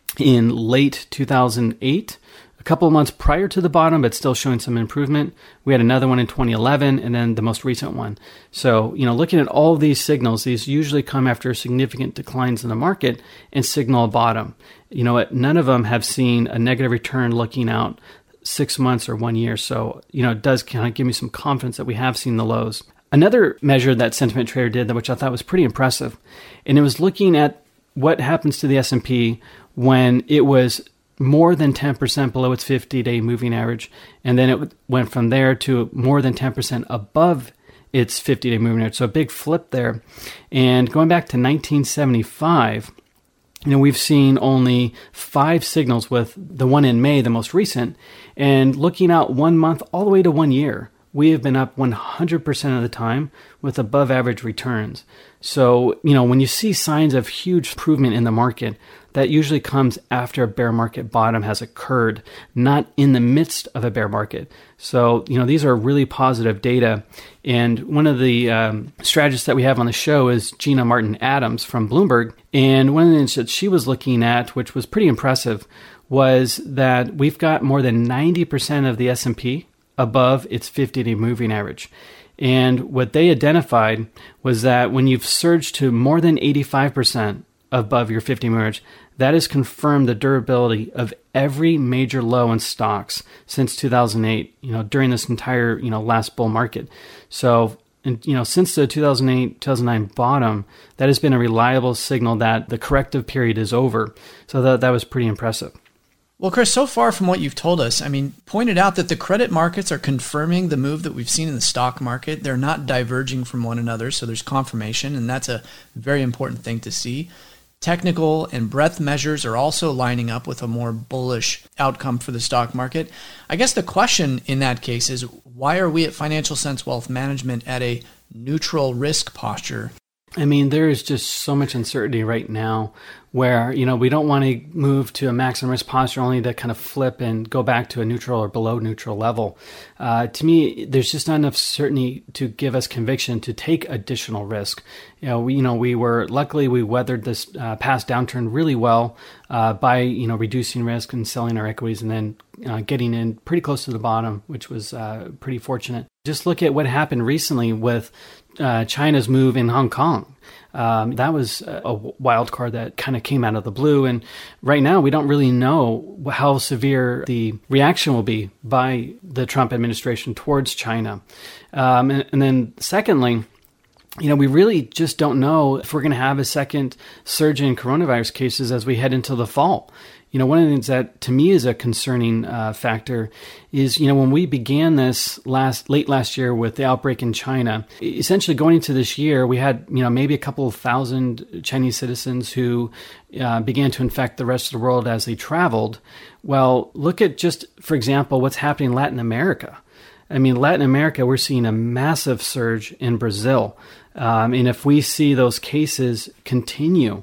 in late two thousand eight, a couple of months prior to the bottom, but still showing some improvement. We had another one in twenty eleven, and then the most recent one. So, you know, looking at all of these signals, these usually come after significant declines in the market and signal a bottom. You know what? None of them have seen a negative return looking out six months or one year. So, you know, it does kind of give me some confidence that we have seen the lows. Another measure that Sentiment Trader did, which I thought was pretty impressive, and it was looking at what happens to the S and P when it was more than ten percent below its fifty-day moving average, and then it went from there to more than ten percent above its fifty-day moving average. So a big flip there. And going back to nineteen seventy-five, you know, we've seen only five signals, with the one in May, the most recent, and looking out one month all the way to one year, we have been up one hundred percent of the time with above average returns. So, you know, when you see signs of huge improvement in the market, that usually comes after a bear market bottom has occurred, not in the midst of a bear market. So, you know, these are really positive data. And one of the um, strategists that we have on the show is Gina Martin Adams from Bloomberg. And one of the things that she was looking at, which was pretty impressive, was that we've got more than ninety percent of the S and P above its fifty-day moving average. And what they identified was that when you've surged to more than eighty-five percent above your fifty moving average, that has confirmed the durability of every major low in stocks since two thousand eight, you know, during this entire, you know, last bull market. So, and, you know, since the two thousand eight, two thousand nine bottom, that has been a reliable signal that the corrective period is over. So that, that was pretty impressive. Well, Chris, so far from what you've told us, I mean, pointed out that the credit markets are confirming the move that we've seen in the stock market. They're not diverging from one another, so there's confirmation, and that's a very important thing to see. Technical and breadth measures are also lining up with a more bullish outcome for the stock market. I guess the question in that case is, why are we at Financial Sense Wealth Management at a neutral risk posture? I mean, there is just so much uncertainty right now where, you know, we don't want to move to a maximum risk posture only to kind of flip and go back to a neutral or below neutral level. Uh, to me, there's just not enough certainty to give us conviction to take additional risk. You know, we, you know, we were, luckily we weathered this uh, past downturn really well uh, by, you know, reducing risk and selling our equities and then uh, getting in pretty close to the bottom, which was uh, pretty fortunate. Just look at what happened recently with uh, China's move in Hong Kong. Um, that was a wild card that kind of came out of the blue. And right now, we don't really know how severe the reaction will be by the Trump administration towards China. Um, and, and then secondly, you know, we really just don't know if we're going to have a second surge in coronavirus cases as we head into the fall. You know, one of the things that to me is a concerning uh, factor is, you know, when we began this last late last year with the outbreak in China, essentially going into this year, we had, you know, maybe a couple of thousand Chinese citizens who uh, began to infect the rest of the world as they traveled. Well, look at just, for example, what's happening in Latin America. I mean, Latin America, we're seeing a massive surge in Brazil. Um, and if we see those cases continue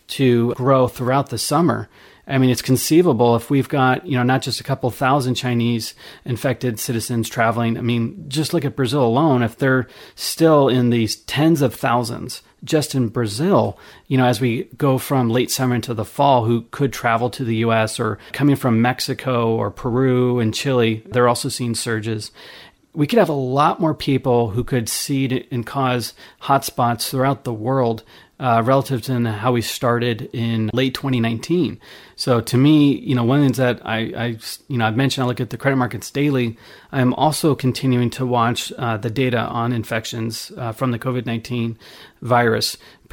to grow throughout the summer, I mean, it's conceivable if we've got, you know, not just a couple thousand Chinese infected citizens traveling. I mean, just look at Brazil alone. If they're still in these tens of thousands just in Brazil, you know, as we go from late summer into the fall, who could travel to the U S or coming from Mexico or Peru and Chile, they're also seeing surges. We could have a lot more people who could seed and cause hotspots throughout the world uh, relative to how we started in late twenty nineteen. So to me, you know, one of the things that I, I you know, I've mentioned, I look at the credit markets daily. I'm also continuing to watch uh, the data on infections uh, from the COVID nineteen virus,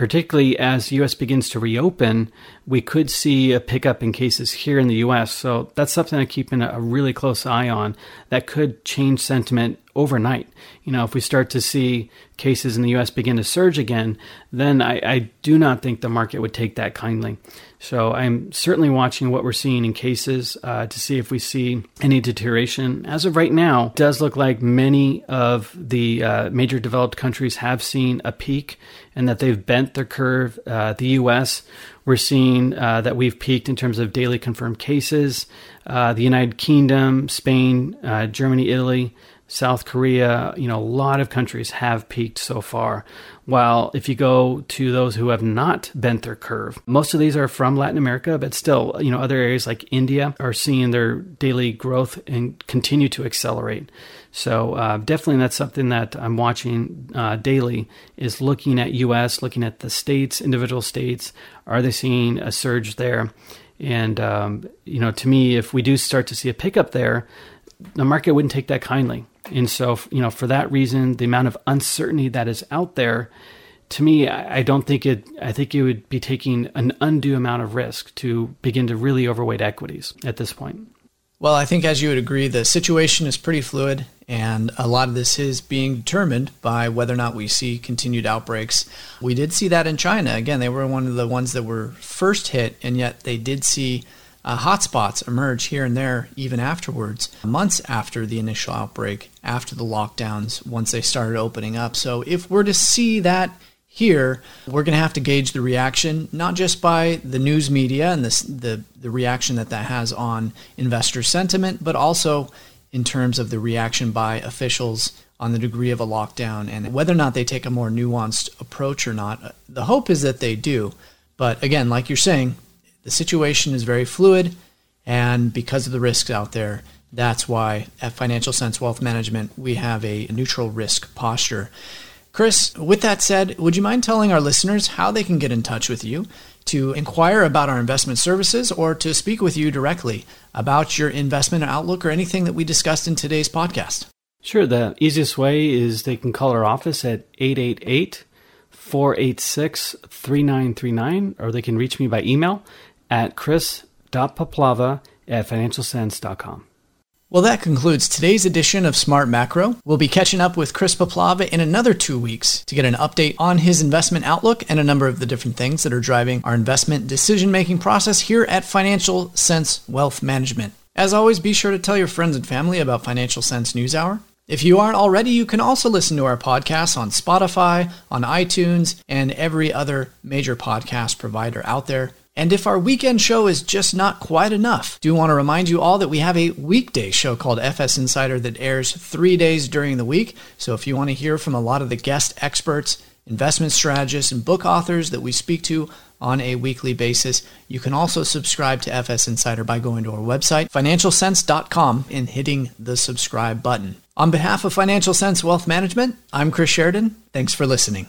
particularly as the U S begins to reopen, we could see a pickup in cases here in the U S. So that's something I'm keeping a really close eye on. That could change sentiment overnight. You know, if we start to see cases in the U S begin to surge again, then I, I do not think the market would take that kindly. So I'm certainly watching what we're seeing in cases uh, to see if we see any deterioration. As of right now, it does look like many of the uh, major developed countries have seen a peak and that they've bent their curve. Uh, the U S, we're seeing uh, that we've peaked in terms of daily confirmed cases. Uh, the United Kingdom, Spain, uh, Germany, Italy, South Korea, you know, a lot of countries have peaked so far. While if you go to those who have not bent their curve, most of these are from Latin America, but still, you know, other areas like India are seeing their daily growth and continue to accelerate. So uh, definitely that's something that I'm watching uh, daily, is looking at U S, looking at the states, individual states. Are they seeing a surge there? And, um, you know, to me, if we do start to see a pickup there, the market wouldn't take that kindly. And so, you know, for that reason, the amount of uncertainty that is out there, to me, I don't think it, I think it would be taking an undue amount of risk to begin to really overweight equities at this point. Well, I think as you would agree, the situation is pretty fluid, and a lot of this is being determined by whether or not we see continued outbreaks. We did see that in China. Again, they were one of the ones that were first hit, and yet they did see Uh, hotspots emerge here and there even afterwards, months after the initial outbreak, after the lockdowns, once they started opening up. So if we're to see that here, we're going to have to gauge the reaction, not just by the news media and this, the, the reaction that that has on investor sentiment, but also in terms of the reaction by officials on the degree of a lockdown and whether or not they take a more nuanced approach or not. The hope is that they do. But again, like you're saying, the situation is very fluid, and because of the risks out there, that's why at Financial Sense Wealth Management, we have a neutral risk posture. Chris, with that said, would you mind telling our listeners how they can get in touch with you to inquire about our investment services or to speak with you directly about your investment outlook or anything that we discussed in today's podcast? Sure. The easiest way is they can call our office at eight eight eight, four eight six, three nine three nine, or they can reach me by email at chris dot paplava at financial sense dot com. Well, that concludes today's edition of Smart Macro. We'll be catching up with Chris Paplava in another two weeks to get an update on his investment outlook and a number of the different things that are driving our investment decision-making process here at Financial Sense Wealth Management. As always, be sure to tell your friends and family about Financial Sense News Hour. If you aren't already, you can also listen to our podcasts on Spotify, on iTunes, and every other major podcast provider out there. And if our weekend show is just not quite enough, do want to remind you all that we have a weekday show called F S Insider that airs three days during the week. So if you want to hear from a lot of the guest experts, investment strategists, and book authors that we speak to on a weekly basis, you can also subscribe to F S Insider by going to our website, financial sense dot com, and hitting the subscribe button. On behalf of Financial Sense Wealth Management, I'm Chris Sheridan. Thanks for listening.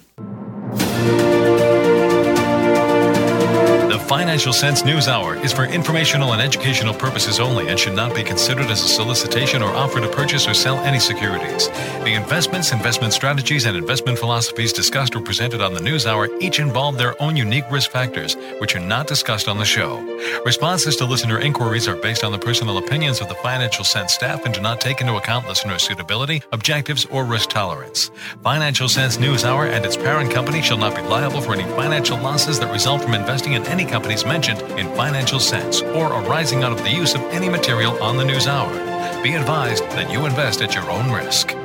Financial Sense News Hour is for informational and educational purposes only and should not be considered as a solicitation or offer to purchase or sell any securities. The investments, investment strategies, and investment philosophies discussed or presented on the News Hour each involve their own unique risk factors, which are not discussed on the show. Responses to listener inquiries are based on the personal opinions of the Financial Sense staff and do not take into account listener suitability, objectives, or risk tolerance. Financial Sense News Hour and its parent company shall not be liable for any financial losses that result from investing in any company mentioned in Financial Sense or arising out of the use of any material on the News Hour. Be advised that you invest at your own risk.